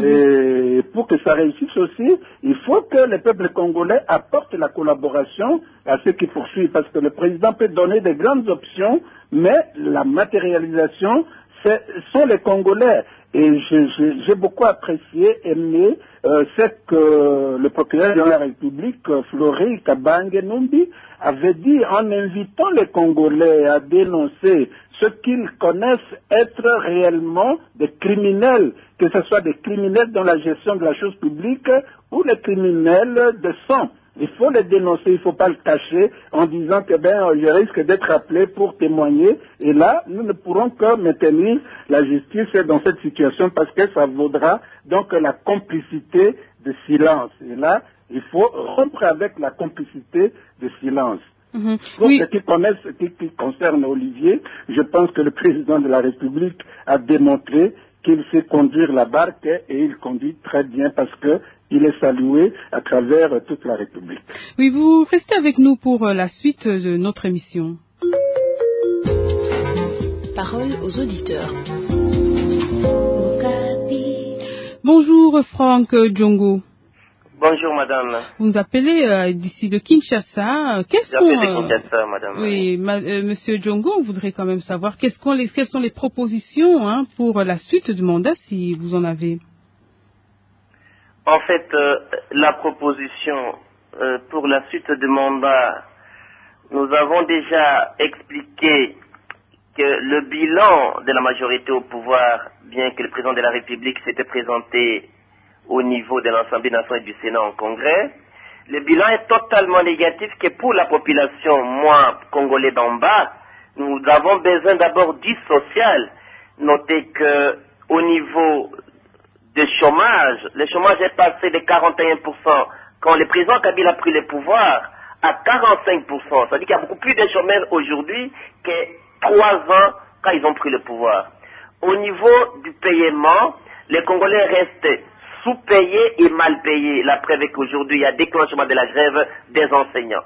Et pour que ça réussisse aussi, il faut que le peuple congolais apporte la collaboration à ceux qui poursuivent, parce que le président peut donner des grandes options, mais la matérialisation, ce sont les Congolais. Et j'ai beaucoup apprécié, aimé, euh, ce que le procureur de la République, Flori Kabange Numbi, avait dit en invitant les Congolais à dénoncer ce qu'ils connaissent être réellement des criminels, que ce soit des criminels dans la gestion de la chose publique ou les criminels de sang. Il faut les dénoncer, il ne faut pas le cacher en disant que ben, je risque d'être appelé pour témoigner. Et là, nous ne pourrons que maintenir la justice dans cette situation parce que ça vaudra donc la complicité de silence. Et là, il faut rompre avec la complicité de silence. Mmh. Pour oui. ce qui, connaît, ce qui, qui concerne Olivier, je pense que le président de la République a démontré qu'il sait conduire la barque et il conduit très bien parce que il est salué à travers toute la République. Oui, vous restez avec nous pour la suite de notre émission. Parole aux auditeurs. Bonjour Franck Djongo. Bonjour madame. Vous nous appelez euh, d'ici de Kinshasa. Quels sont, de Kinshasa, madame. Oui, ma, euh, Monsieur Djongo, on voudrait quand même savoir qu'est-ce qu'on les, quelles sont les propositions hein, pour la suite du mandat si vous en avez. En fait, euh, la proposition euh, pour la suite du mandat, nous avons déjà expliqué que le bilan de la majorité au pouvoir, bien que le président de la République s'était présenté au niveau de l'Assemblée nationale et du Sénat en congrès, le bilan est totalement négatif que pour la population, moi, congolais d'en bas, nous avons besoin d'abord du social. Notez que au niveau du chômage, le chômage est passé de quarante et un pour cent quand le président Kabila a pris le pouvoir à quarante-cinq pour cent. C'est-à-dire qu'il y a beaucoup plus de chômeurs aujourd'hui que trois ans quand ils ont pris le pouvoir. Au niveau du paiement, les Congolais restent sous-payés et mal payés. La preuve est qu'aujourd'hui, il y a déclenchement de la grève des enseignants.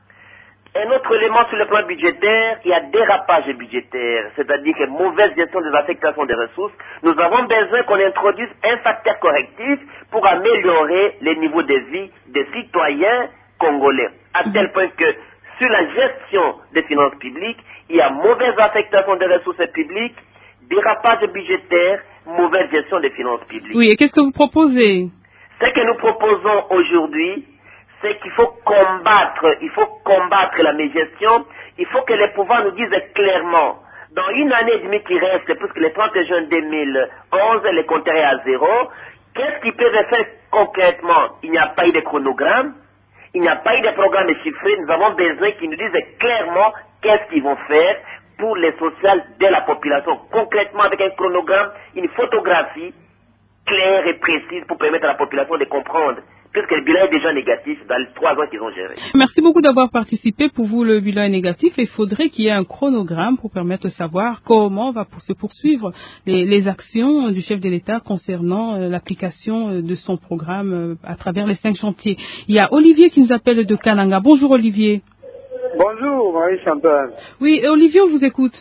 Un autre élément sur le plan budgétaire, il y a dérapage budgétaire, c'est-à-dire que mauvaise gestion des affectations des ressources. Nous avons besoin qu'on introduise un facteur correctif pour améliorer les niveaux de vie des citoyens congolais. À tel point que sur la gestion des finances publiques, il y a mauvaise affectation des ressources publiques, dérapage budgétaire, mauvaise gestion des finances publiques. Oui, et qu'est-ce que vous proposez? Ce que nous proposons aujourd'hui, c'est qu'il faut combattre, il faut combattre la mégestion, il faut que les pouvoirs nous disent clairement, dans une année et demie qui reste, puisque le trente juin deux mille onze, les compteurs est à zéro, qu'est-ce qu'ils peuvent faire concrètement? Il n'y a pas eu de chronogramme, il n'y a pas eu de programme chiffré, nous avons besoin qu'ils nous disent clairement qu'est-ce qu'ils vont faire pour les sociales de la population, concrètement avec un chronogramme, une photographie claire et précise pour permettre à la population de comprendre, puisque le bilan est déjà négatif dans les trois ans qu'ils ont géré. Merci beaucoup d'avoir participé. Pour vous, le bilan est négatif et il faudrait qu'il y ait un chronogramme pour permettre de savoir comment va se poursuivre les, les actions du chef de l'État concernant euh, l'application euh, de son programme euh, à travers les cinq chantiers. Il y a Olivier qui nous appelle de Kananga. Bonjour Olivier. Bonjour Marie-Chantal. Oui, Olivier, on vous écoute.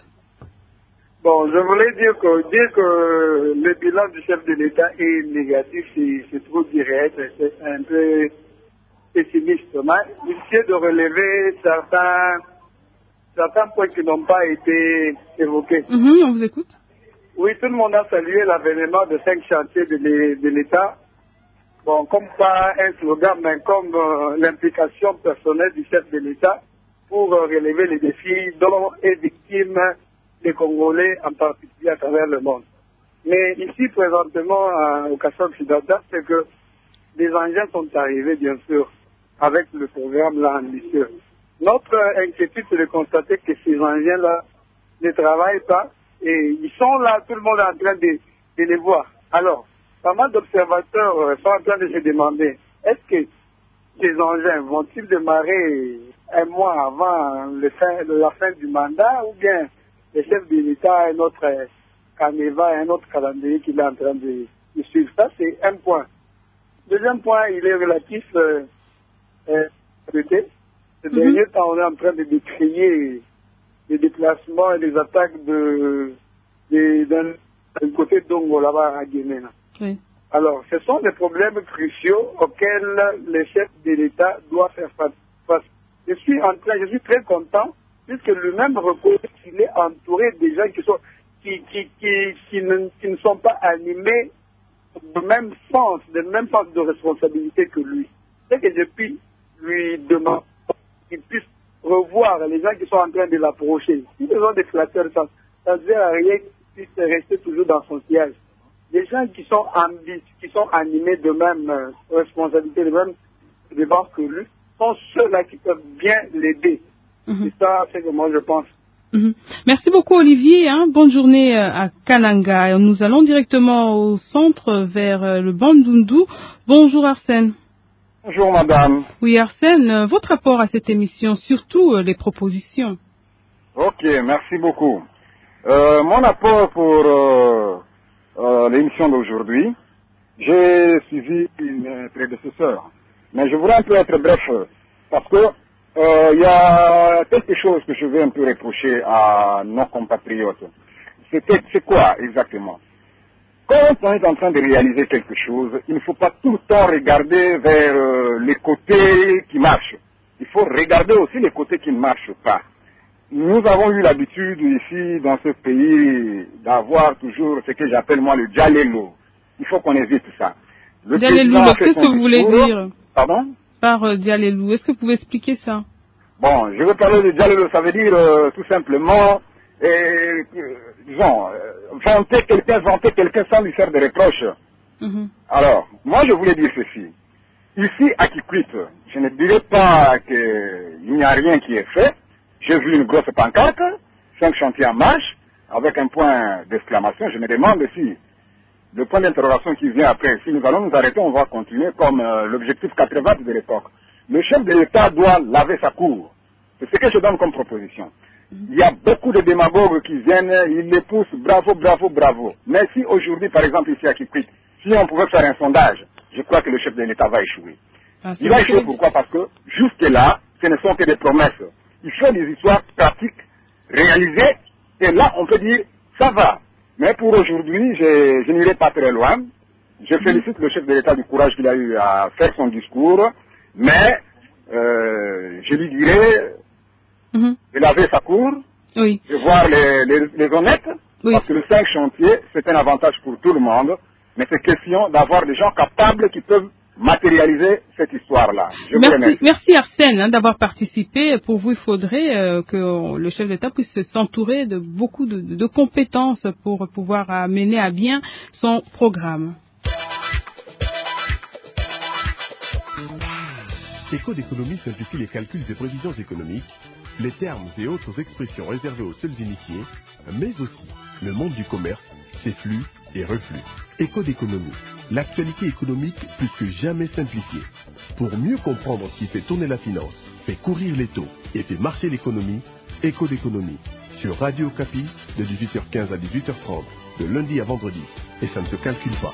Bon, je voulais dire que, dire que le bilan du chef de l'État est négatif, c'est trop direct, c'est un peu pessimiste. Mais il de relever certains, certains points qui n'ont pas été évoqués. Mm-hmm, on vous écoute. Oui, tout le monde a salué l'avènement de cinq chantiers de l'État. Bon, comme pas un slogan, mais comme euh, l'implication personnelle du chef de l'État pour euh, relever les défis dont est victime les Congolais, en particulier à travers le monde. Mais ici, présentement, euh, au Kassai occidental, c'est que des engins sont arrivés, bien sûr, avec le programme là ambitieux. Notre euh, inquiétude, c'est de constater que ces engins-là ne travaillent pas et ils sont là, tout le monde est en train de, de les voir. Alors, pas mal d'observateurs euh, sont en train de se demander, est-ce que ces engins vont-ils démarrer un mois avant le fin, la fin du mandat ou bien le chef de l'État a un autre euh, carnaval, un autre calendrier qu'il est en train de, de suivre? Ça, c'est un point. Deuxième point, il est relatif euh, euh, Ces mm-hmm. derniers temps, on est en train de décrier les déplacements et les attaques de, de, d'un, d'un côté d'Ongo, là-bas à Guinée. Là. Oui. Alors, ce sont des problèmes cruciaux auxquels le chef de l'État doit faire face. Je suis en train, je suis très content, puisque lui-même reconnaît qu'il est entouré de gens qui sont, qui, qui, qui, qui, ne, qui ne sont pas animés de même sens, de même sens de responsabilité que lui. C'est que depuis lui demander qu'il puisse revoir les gens qui sont en train de l'approcher. S'ils ont des flatteurs, ça ne sert à rien qu'il puisse rester toujours dans son siège. Les gens qui sont ambitieux, qui sont animés de même euh, responsabilité, de même débat que lui, sont ceux-là qui peuvent bien l'aider. Mm-hmm. C'est ça, c'est que moi je pense. Mm-hmm. Merci beaucoup Olivier, hein. Bonne journée à Kananga. Nous allons directement au centre vers le Bandundu. Bonjour Arsène. Bonjour madame. Oui Arsène, euh, votre rapport à cette émission, surtout euh, les propositions. Ok, merci beaucoup. Euh, mon apport pour euh, euh, l'émission d'aujourd'hui, j'ai suivi une prédécesseur. Mais je voudrais un peu être bref, parce que il euh, y a quelque chose que je veux un peu reprocher à nos compatriotes. C'était, c'est quoi exactement? Quand on est en train de réaliser quelque chose, il ne faut pas tout le temps regarder vers euh, les côtés qui marchent. Il faut regarder aussi les côtés qui ne marchent pas. Nous avons eu l'habitude ici, dans ce pays, d'avoir toujours ce que j'appelle moi le dialélo. Il faut qu'on évite ça. Le dialélo, qu'est-ce que vous voulez dire? Pardon? Par euh, dialélo, est-ce que vous pouvez expliquer ça? Bon, je veux parler de dialélo, ça veut dire euh, tout simplement, euh, euh, disons, euh, vanter quelqu'un, vanter quelqu'un sans lui faire des reproches. Mm-hmm. Alors, moi je voulais dire ceci. Ici, à Kikwit, je ne dirais pas qu'il n'y a rien qui est fait. J'ai vu une grosse pancarte, cinq chantiers en marche, avec un point d'exclamation. Je me demande si le point d'interrogation qui vient après, si nous allons nous arrêter, on va continuer comme euh, l'objectif quatre-vingts de l'époque. Le chef de l'État doit laver sa cour. C'est ce que je donne comme proposition. Il y a beaucoup de démagogues qui viennent, ils les poussent, bravo, bravo, bravo. Mais si aujourd'hui, par exemple, ici à Kikwit, si on pouvait faire un sondage, je crois que le chef de l'État va échouer. Ah, il va échouer pourquoi? Parce que jusque-là, ce ne sont que des promesses. Il faut des histoires pratiques, réalisées, et là, on peut dire, ça va. Mais pour aujourd'hui, je, je n'irai pas très loin. Je félicite le chef de l'État du courage qu'il a eu à faire son discours, mais euh, je lui dirais mm-hmm. de laver sa cour, oui. de voir les, les, les honnêtes, oui. parce que le cinq chantiers, c'est un avantage pour tout le monde, mais c'est question d'avoir des gens capables qui peuvent matérialiser cette histoire-là. Je merci, vous remercie. Merci Arsène hein, d'avoir participé. Pour vous, il faudrait euh, que le chef d'État puisse s'entourer de beaucoup de, de compétences pour pouvoir mener à bien son programme. Éco d'économie simplifie les calculs et prévisions économiques, les termes et autres expressions réservées aux seuls initiés, mais aussi le monde du commerce, ses flux et reflux. Éco d'économie, l'actualité économique plus que jamais simplifiée. Pour mieux comprendre ce qui fait tourner la finance, fait courir les taux et fait marcher l'économie, Éco d'économie, sur Radio Okapi de dix-huit heures quinze à dix-huit heures trente, de lundi à vendredi, et ça ne se calcule pas.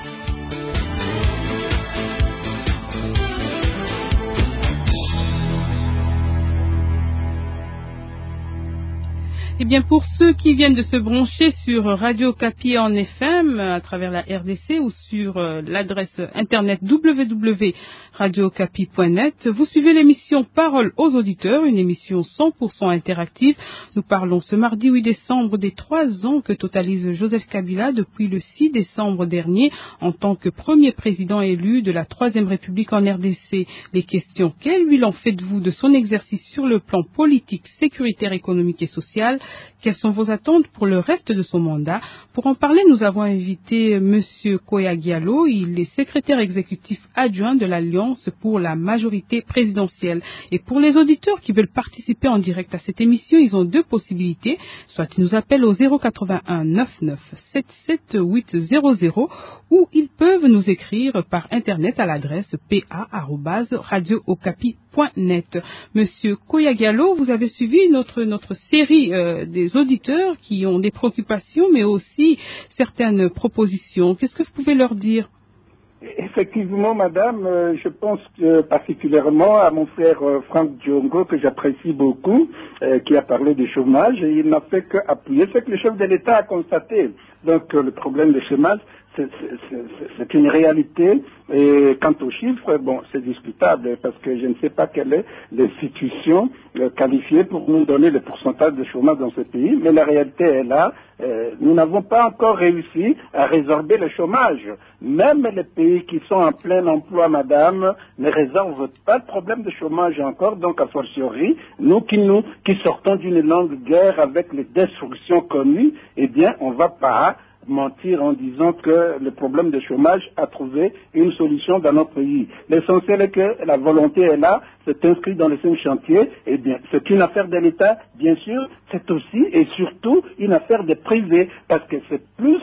Eh bien, pour ceux qui viennent de se brancher sur Radio Okapi en F M à travers la R D C ou sur euh, l'adresse internet w w w point radio okapi point net, vous suivez l'émission Parole aux auditeurs, une émission cent pour cent interactive. Nous parlons ce mardi huit décembre des trois ans que totalise Joseph Kabila depuis le six décembre dernier en tant que premier président élu de la Troisième République en R D C. Les questions: quel bilan faites-vous de son exercice sur le plan politique, sécuritaire, économique et social? Quelles sont vos attentes pour le reste de son mandat? Pour en parler, nous avons invité M. Koya Diallo. Il est secrétaire exécutif adjoint de l'Alliance pour la majorité présidentielle. Et pour les auditeurs qui veulent participer en direct à cette émission, ils ont deux possibilités. Soit ils nous appellent au zéro quatre-vingt-un neuf neuf sept sept huit zéro zéro ou ils peuvent nous écrire par Internet à l'adresse p a arobase radio okapi point net. Monsieur Koya Diallo, vous avez suivi notre, notre série euh, des auditeurs qui ont des préoccupations, mais aussi certaines propositions. Qu'est-ce que vous pouvez leur dire? Effectivement, madame, euh, je pense que particulièrement à mon frère euh, Franck Diongo, que j'apprécie beaucoup, euh, qui a parlé du chômage, et il n'a fait qu'appuyer ce que le chef de l'État a constaté. Donc, euh, le problème du chômage, c'est, c'est, c'est, c'est une réalité. Et quant aux chiffres, bon, c'est discutable, parce que je ne sais pas quelle est l'institution euh, qualifiée pour nous donner le pourcentage de chômage dans ce pays, mais la réalité est là. Euh, nous n'avons pas encore réussi à résorber le chômage. Même les pays qui sont en plein emploi, madame, ne résolvent pas le problème de chômage encore. Donc, a fortiori, nous qui, nous, qui sortons d'une longue guerre avec les destructions connues, eh bien, on ne va pas mentir en disant que le problème de chômage a trouvé une solution dans notre pays. L'essentiel est que la volonté est là, c'est inscrit dans le cinq chantier, et bien, c'est une affaire de l'État, bien sûr, c'est aussi et surtout une affaire des privés, parce que c'est plus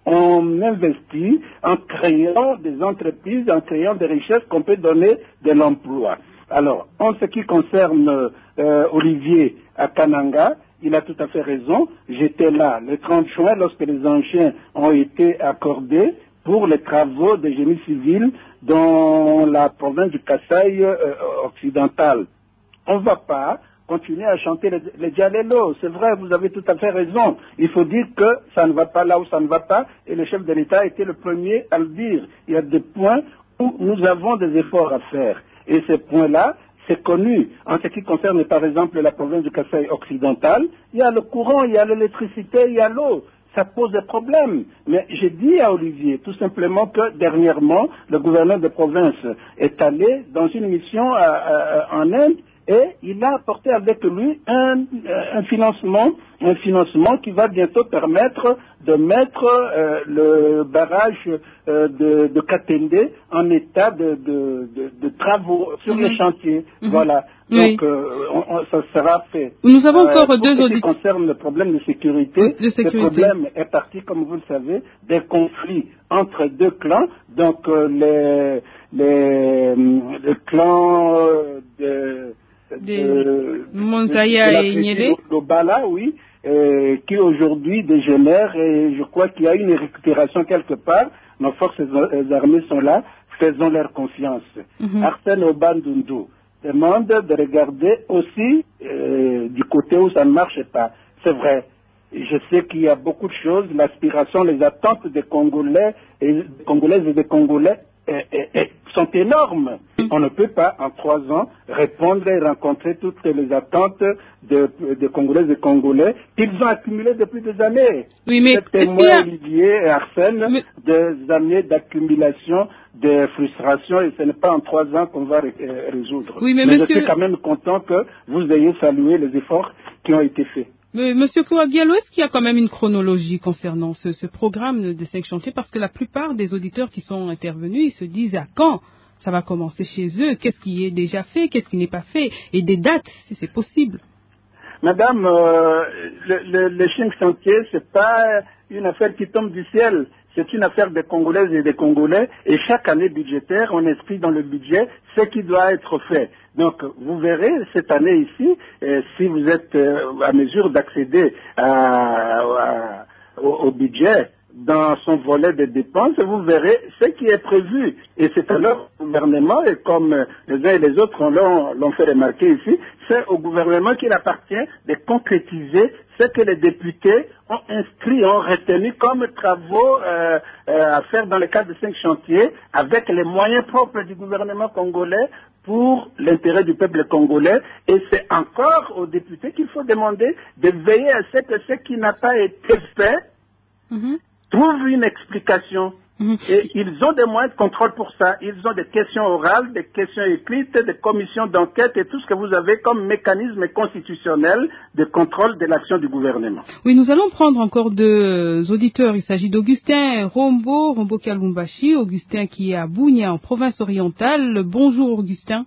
on investit en créant des entreprises, en créant des richesses qu'on peut donner de l'emploi. Alors, en ce qui concerne euh, Olivier à Kananga, il a tout à fait raison. J'étais là le trente juin lorsque les engins ont été accordés pour les travaux de génie civil dans la province du Kasaï euh, occidental. On ne va pas continuer à chanter les, les Djalelo. C'est vrai, vous avez tout à fait raison. Il faut dire que ça ne va pas là où ça ne va pas, et le chef de l'État était le premier à le dire. Il y a des points où nous avons des efforts à faire. Et ces points-là, c'est connu. En ce qui concerne, par exemple, la province du Kasaï occidental, il y a le courant, il y a l'électricité, il y a l'eau. Ça pose des problèmes. Mais j'ai dit à Olivier, tout simplement, que dernièrement, le gouverneur de province est allé dans une mission à, à, en Inde, et il a apporté avec lui un, un financement, un financement qui va bientôt permettre de mettre euh, le barrage euh, de, de Katende en état de, de, de, de travaux sur mm-hmm. les chantiers. Mm-hmm. Voilà. Oui. Donc, euh, on, on, ça sera fait. Nous avons encore euh, deux auditeurs. auditeurs. En ce qui concerne le problème de sécurité, de sécurité, ce problème est parti, comme vous le savez, des conflits entre deux clans. Donc, euh, les, les, les clans euh, de de Monzaya et Nyele, Lobala, oui, euh, qui aujourd'hui dégénère, et je crois qu'il y a une récupération quelque part. Nos forces armées sont là, faisons leur confiance. Mm-hmm. Arsène Obandundu demande de regarder aussi euh, du côté où ça ne marche pas. C'est vrai. Je sais qu'il y a beaucoup de choses, l'aspiration, les attentes des Congolais et des Congolaises et des Congolais Et, et, et sont énormes. On ne peut pas en trois ans répondre et rencontrer toutes les attentes de, de Congolaises et Congolais qu'ils ont accumulées depuis des années. Oui, mais c'est témoin a... Olivier et Arsène mais... des années d'accumulation, de frustration, et ce n'est pas en trois ans qu'on va euh, résoudre. Oui, mais, mais monsieur... je suis quand même content que vous ayez salué les efforts qui ont été faits. Mais, Monsieur Kouagialo, est-ce qu'il y a quand même une chronologie concernant ce, ce programme des cinq chantiers? Parce que la plupart des auditeurs qui sont intervenus, ils se disent à quand ça va commencer chez eux, qu'est-ce qui est déjà fait, qu'est-ce qui n'est pas fait, et des dates, si c'est possible. Madame, euh, le, le, les cinq chantiers, c'est pas une affaire qui tombe du ciel. C'est une affaire des Congolaises et des Congolais, et chaque année budgétaire, on inscrit dans le budget ce qui doit être fait. Donc, vous verrez, cette année ici, euh, si vous êtes euh, à mesure d'accéder à, à, au, au budget, dans son volet de dépenses, vous verrez ce qui est prévu. Et c'est alors au gouvernement, et comme les uns et les autres l'ont, l'ont fait remarquer ici, c'est au gouvernement qu'il appartient de concrétiser ce que les députés ont inscrit, ont retenu comme travaux euh, euh, à faire dans le cadre de cinq chantiers, avec les moyens propres du gouvernement congolais pour l'intérêt du peuple congolais. Et c'est encore aux députés qu'il faut demander de veiller à ce que ce qui n'a pas été fait mm-hmm. trouve une explication. Mmh. Et ils ont des moyens de contrôle pour ça. Ils ont des questions orales, des questions écrites, des commissions d'enquête et tout ce que vous avez comme mécanisme constitutionnel de contrôle de l'action du gouvernement. Oui, nous allons prendre encore deux auditeurs. Il s'agit d'Augustin Rombo, Rombo Kalumbashi, Augustin qui est à Bunia en province orientale. Bonjour Augustin.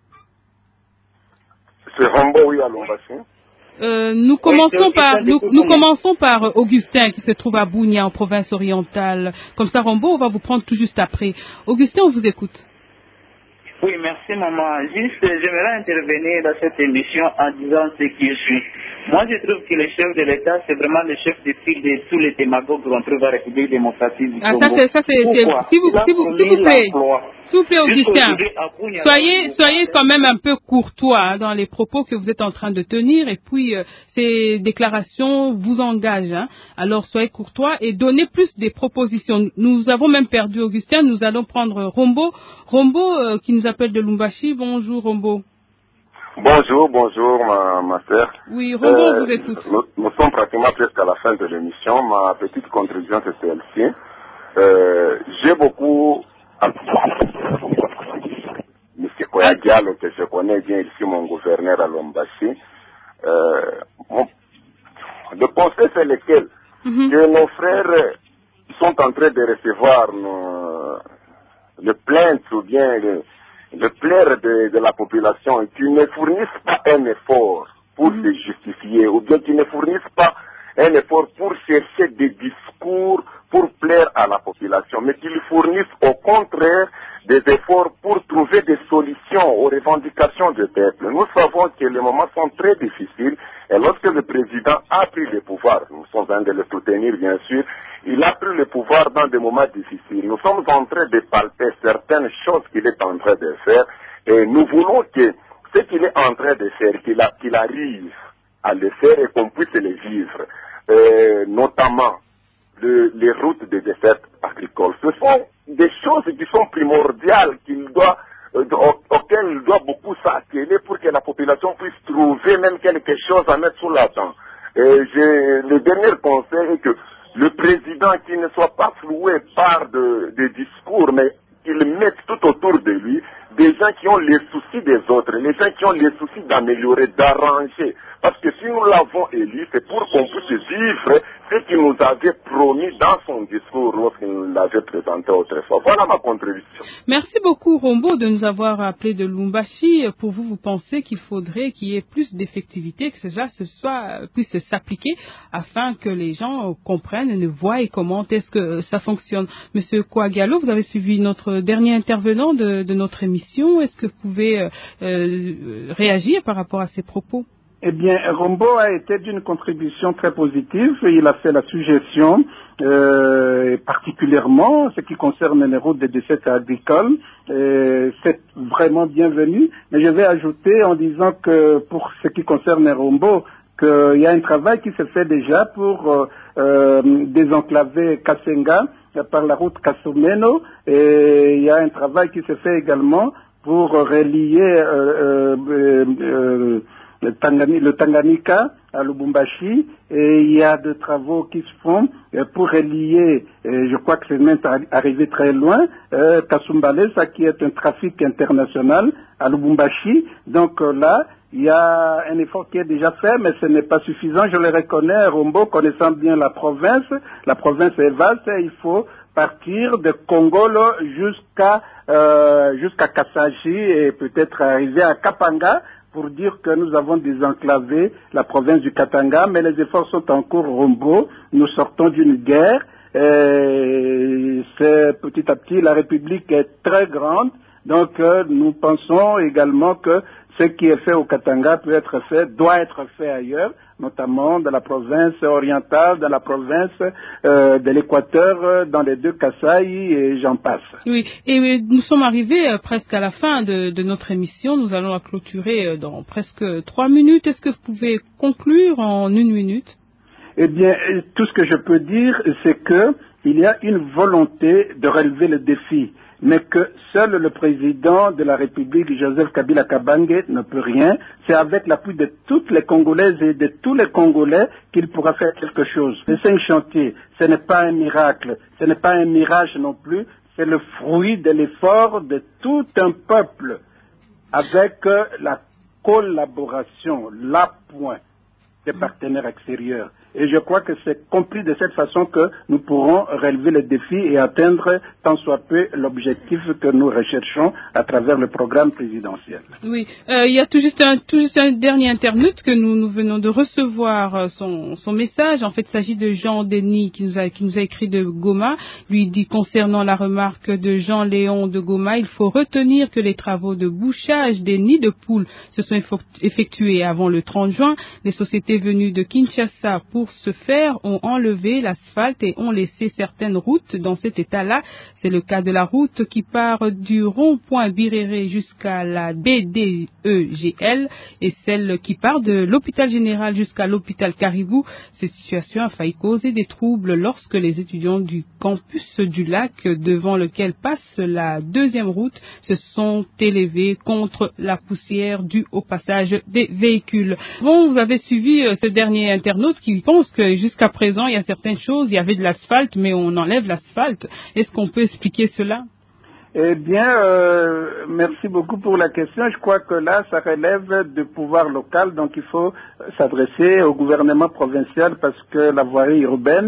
C'est Rombo, oui, à Lumbashi. Euh, nous commençons par nous, nous commençons par Augustin qui se trouve à Bunia en province orientale. Comme ça, Rombo, on va vous prendre tout juste après. Augustin, on vous écoute. Oui, merci maman. Juste, j'aimerais intervenir dans cette émission en disant ce qui suit. Moi, je trouve que le chef de l'État, c'est vraiment le chef de file de tous les démagogues qu'on trouve à la République démocratique du ah, Congo. Ça, c'est, ça, c'est, c'est, s'il vous, s'il vous, s'il vous plaît, s'il vous plaît, Augustin, soyez, soyez quand même un peu courtois hein, dans les propos que vous êtes en train de tenir, et puis euh, ces déclarations vous engagent. Hein. Alors, soyez courtois et donnez plus des propositions. Nous avons même perdu Augustin, nous allons prendre Rombo. Rombo euh, qui nous appelle de Lumbashi. Bonjour Rombo. Bonjour, bonjour ma, ma sœur. Oui, Rombo, euh, vous écoute. Nous, nous sommes pratiquement presque à la fin de l'émission. Ma petite contribution, c'est celle-ci. Euh, j'ai beaucoup... Monsieur Koyadialo, que je connais bien ici, mon gouverneur à Lumbashi. Euh, mon... Le conseil, c'est lequel mm-hmm. que nos frères sont en train de recevoir nos... le plainte ou bien le, le plaire de, de la population, qui ne fournissent pas un effort pour mmh. se justifier, ou bien qui ne fournissent pas un effort pour chercher des discours pour plaire à la population, mais qu'ils fournissent au contraire des efforts pour trouver des solutions aux revendications du peuple. Nous savons que les moments sont très difficiles et lorsque le président a pris le pouvoir, nous sommes en train de le soutenir bien sûr, il a pris le pouvoir dans des moments difficiles. Nous sommes en train de palper certaines choses qu'il est en train de faire et nous voulons que ce qu'il est en train de faire, qu'il, a, qu'il arrive à le faire et qu'on puisse le vivre, euh, notamment le, les routes des dessertes agricoles. Ce sont des choses qui sont primordiales, qu'il doit, euh, auxquelles il doit beaucoup s'atteler pour que la population puisse trouver même quelque chose à mettre sous la dent. Et j'ai, le dernier conseil est que le président qui ne soit pas floué par de, des discours, mais qu'il mette tout autour de lui des gens qui ont les soucis des autres, les gens qui ont les soucis d'améliorer, d'arranger. Parce que si nous l'avons élu, c'est pour qu'on puisse vivre ce qu'il nous avait promis dans son discours lorsqu'il nous l'avait présenté autrefois. Voilà ma contribution. Merci beaucoup, Rombo, de nous avoir appelé de Lubumbashi. Pour vous, vous pensez qu'il faudrait qu'il y ait plus d'effectivité, que cela ce soit, puisse s'appliquer afin que les gens comprennent et voient comment est-ce que ça fonctionne. Monsieur Kouagalo, vous avez suivi notre dernier intervenant de, de notre émission. Est-ce que vous pouvez euh, euh, réagir par rapport à ces propos? Eh bien, Rombo a été d'une contribution très positive. Il a fait la suggestion, euh, particulièrement ce qui concerne les routes des dessertes agricoles. Euh, c'est vraiment bienvenu. Mais je vais ajouter en disant que pour ce qui concerne Rombo, qu'il y a un travail qui se fait déjà pour euh, euh, désenclaver Kasenga par la route Kasumeno. Et il y a un travail qui se fait également pour relier euh, euh, euh, Le, Tangani, le Tanganyika à Lubumbashi, et il y a des travaux qui se font pour relier, je crois que c'est même arrivé très loin, euh, Kasumbalesa qui est un trafic international à Lubumbashi. Donc euh, là, il y a un effort qui est déjà fait, mais ce n'est pas suffisant. Je le reconnais, Rombo, connaissant bien la province, la province est vaste, et il faut partir de Kongolo jusqu'à euh, jusqu'à Kassaji et peut-être arriver à Kapanga, pour dire que nous avons désenclavé la province du Katanga, mais les efforts sont en cours, Rombo. Nous sortons d'une guerre. Et c'est petit à petit, la République est très grande. Donc, euh, nous pensons également que ce qui est fait au Katanga peut être fait, doit être fait ailleurs, notamment dans la province orientale, dans la province euh, de l'Équateur, dans les deux Kasaï et j'en passe. Oui, et nous sommes arrivés euh, presque à la fin de, de notre émission. Nous allons la clôturer euh, dans presque trois minutes. Est-ce que vous pouvez conclure en une minute? Eh bien, tout ce que je peux dire, c'est que il y a une volonté de relever le défi, mais que seul le président de la République, Joseph Kabila Kabange, ne peut rien. C'est avec l'appui de toutes les Congolaises et de tous les Congolais qu'il pourra faire quelque chose. Les cinq chantiers, ce n'est pas un miracle, ce n'est pas un mirage non plus, c'est le fruit de l'effort de tout un peuple avec la collaboration, l'appoint des partenaires extérieurs. Et je crois que c'est compris de cette façon que nous pourrons relever le défi et atteindre tant soit peu l'objectif que nous recherchons à travers le programme présidentiel. Oui, euh, il y a tout juste, un, tout juste un dernier internaute que nous, nous venons de recevoir euh, son, son message. En fait, il s'agit de Jean Denis qui nous a, qui nous a écrit de Goma. Lui dit concernant la remarque de Jean-Léon de Goma, il faut retenir que les travaux de bouchage des nids de poules se sont effectués avant le trente juin. Les sociétés venues de Kinshasa pour Pour ce faire, ont enlevé l'asphalte et ont laissé certaines routes dans cet état-là. C'est le cas de la route qui part du rond-point Biréré jusqu'à la B D E G L et celle qui part de l'hôpital général jusqu'à l'hôpital Caribou. Cette situation a failli causer des troubles lorsque les étudiants du campus du lac, devant lequel passe la deuxième route, se sont élevés contre la poussière due au passage des véhicules. Bon, vous avez suivi euh, ce dernier internaute qui pense que jusqu'à présent, il y a certaines choses, il y avait de l'asphalte, mais on enlève l'asphalte. Est-ce qu'on peut expliquer cela? Eh bien, euh, merci beaucoup pour la question. Je crois que là, ça relève du pouvoir local, donc il faut s'adresser au gouvernement provincial parce que la voirie urbaine,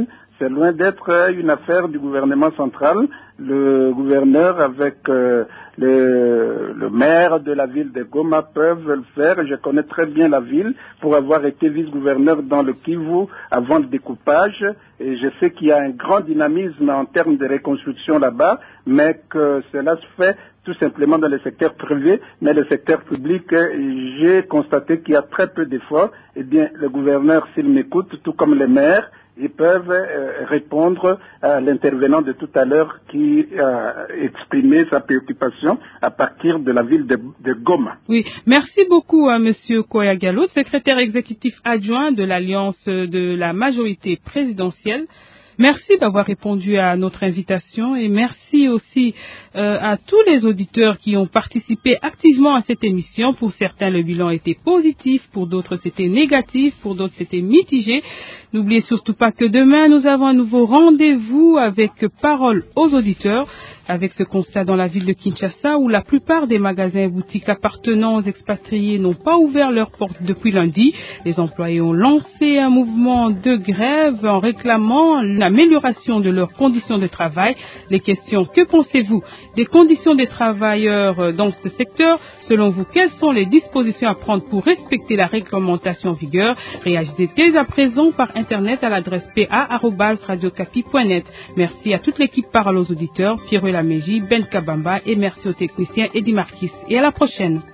c'est loin d'être une affaire du gouvernement central. Le gouverneur avec euh, le, le maire de la ville de Goma peuvent le faire. Je connais très bien la ville pour avoir été vice-gouverneur dans le Kivu avant le découpage. Et je sais qu'il y a un grand dynamisme en termes de reconstruction là-bas, mais que cela se fait tout simplement dans le secteur privé, mais le secteur public, j'ai constaté qu'il y a très peu d'efforts. Eh bien, le gouverneur, s'il m'écoute, tout comme les maires, ils peuvent euh, répondre à l'intervenant de tout à l'heure qui a exprimé sa préoccupation à partir de la ville de, de Goma. Oui, merci beaucoup à Monsieur Koya Gallo, secrétaire exécutif adjoint de l'Alliance de la majorité présidentielle. Merci d'avoir répondu à notre invitation et merci aussi euh, à tous les auditeurs qui ont participé activement à cette émission. Pour certains, le bilan était positif, pour d'autres, c'était négatif, pour d'autres, c'était mitigé. N'oubliez surtout pas que demain, nous avons un nouveau rendez-vous avec Parole aux auditeurs, avec ce constat dans la ville de Kinshasa où la plupart des magasins et boutiques appartenant aux expatriés n'ont pas ouvert leurs portes depuis lundi. Les employés ont lancé un mouvement de grève en réclamant l'amélioration de leurs conditions de travail. Les questions: que pensez-vous des conditions des travailleurs dans ce secteur? Selon vous, quelles sont les dispositions à prendre pour respecter la réglementation en vigueur? Réagissez dès à présent par Internet à l'adresse p a arobase radio capi point net. Merci à toute l'équipe Parole aux auditeurs, Pierre Laméji, Ben Kabamba, et merci au technicien Eddie Marquis. Et à la prochaine.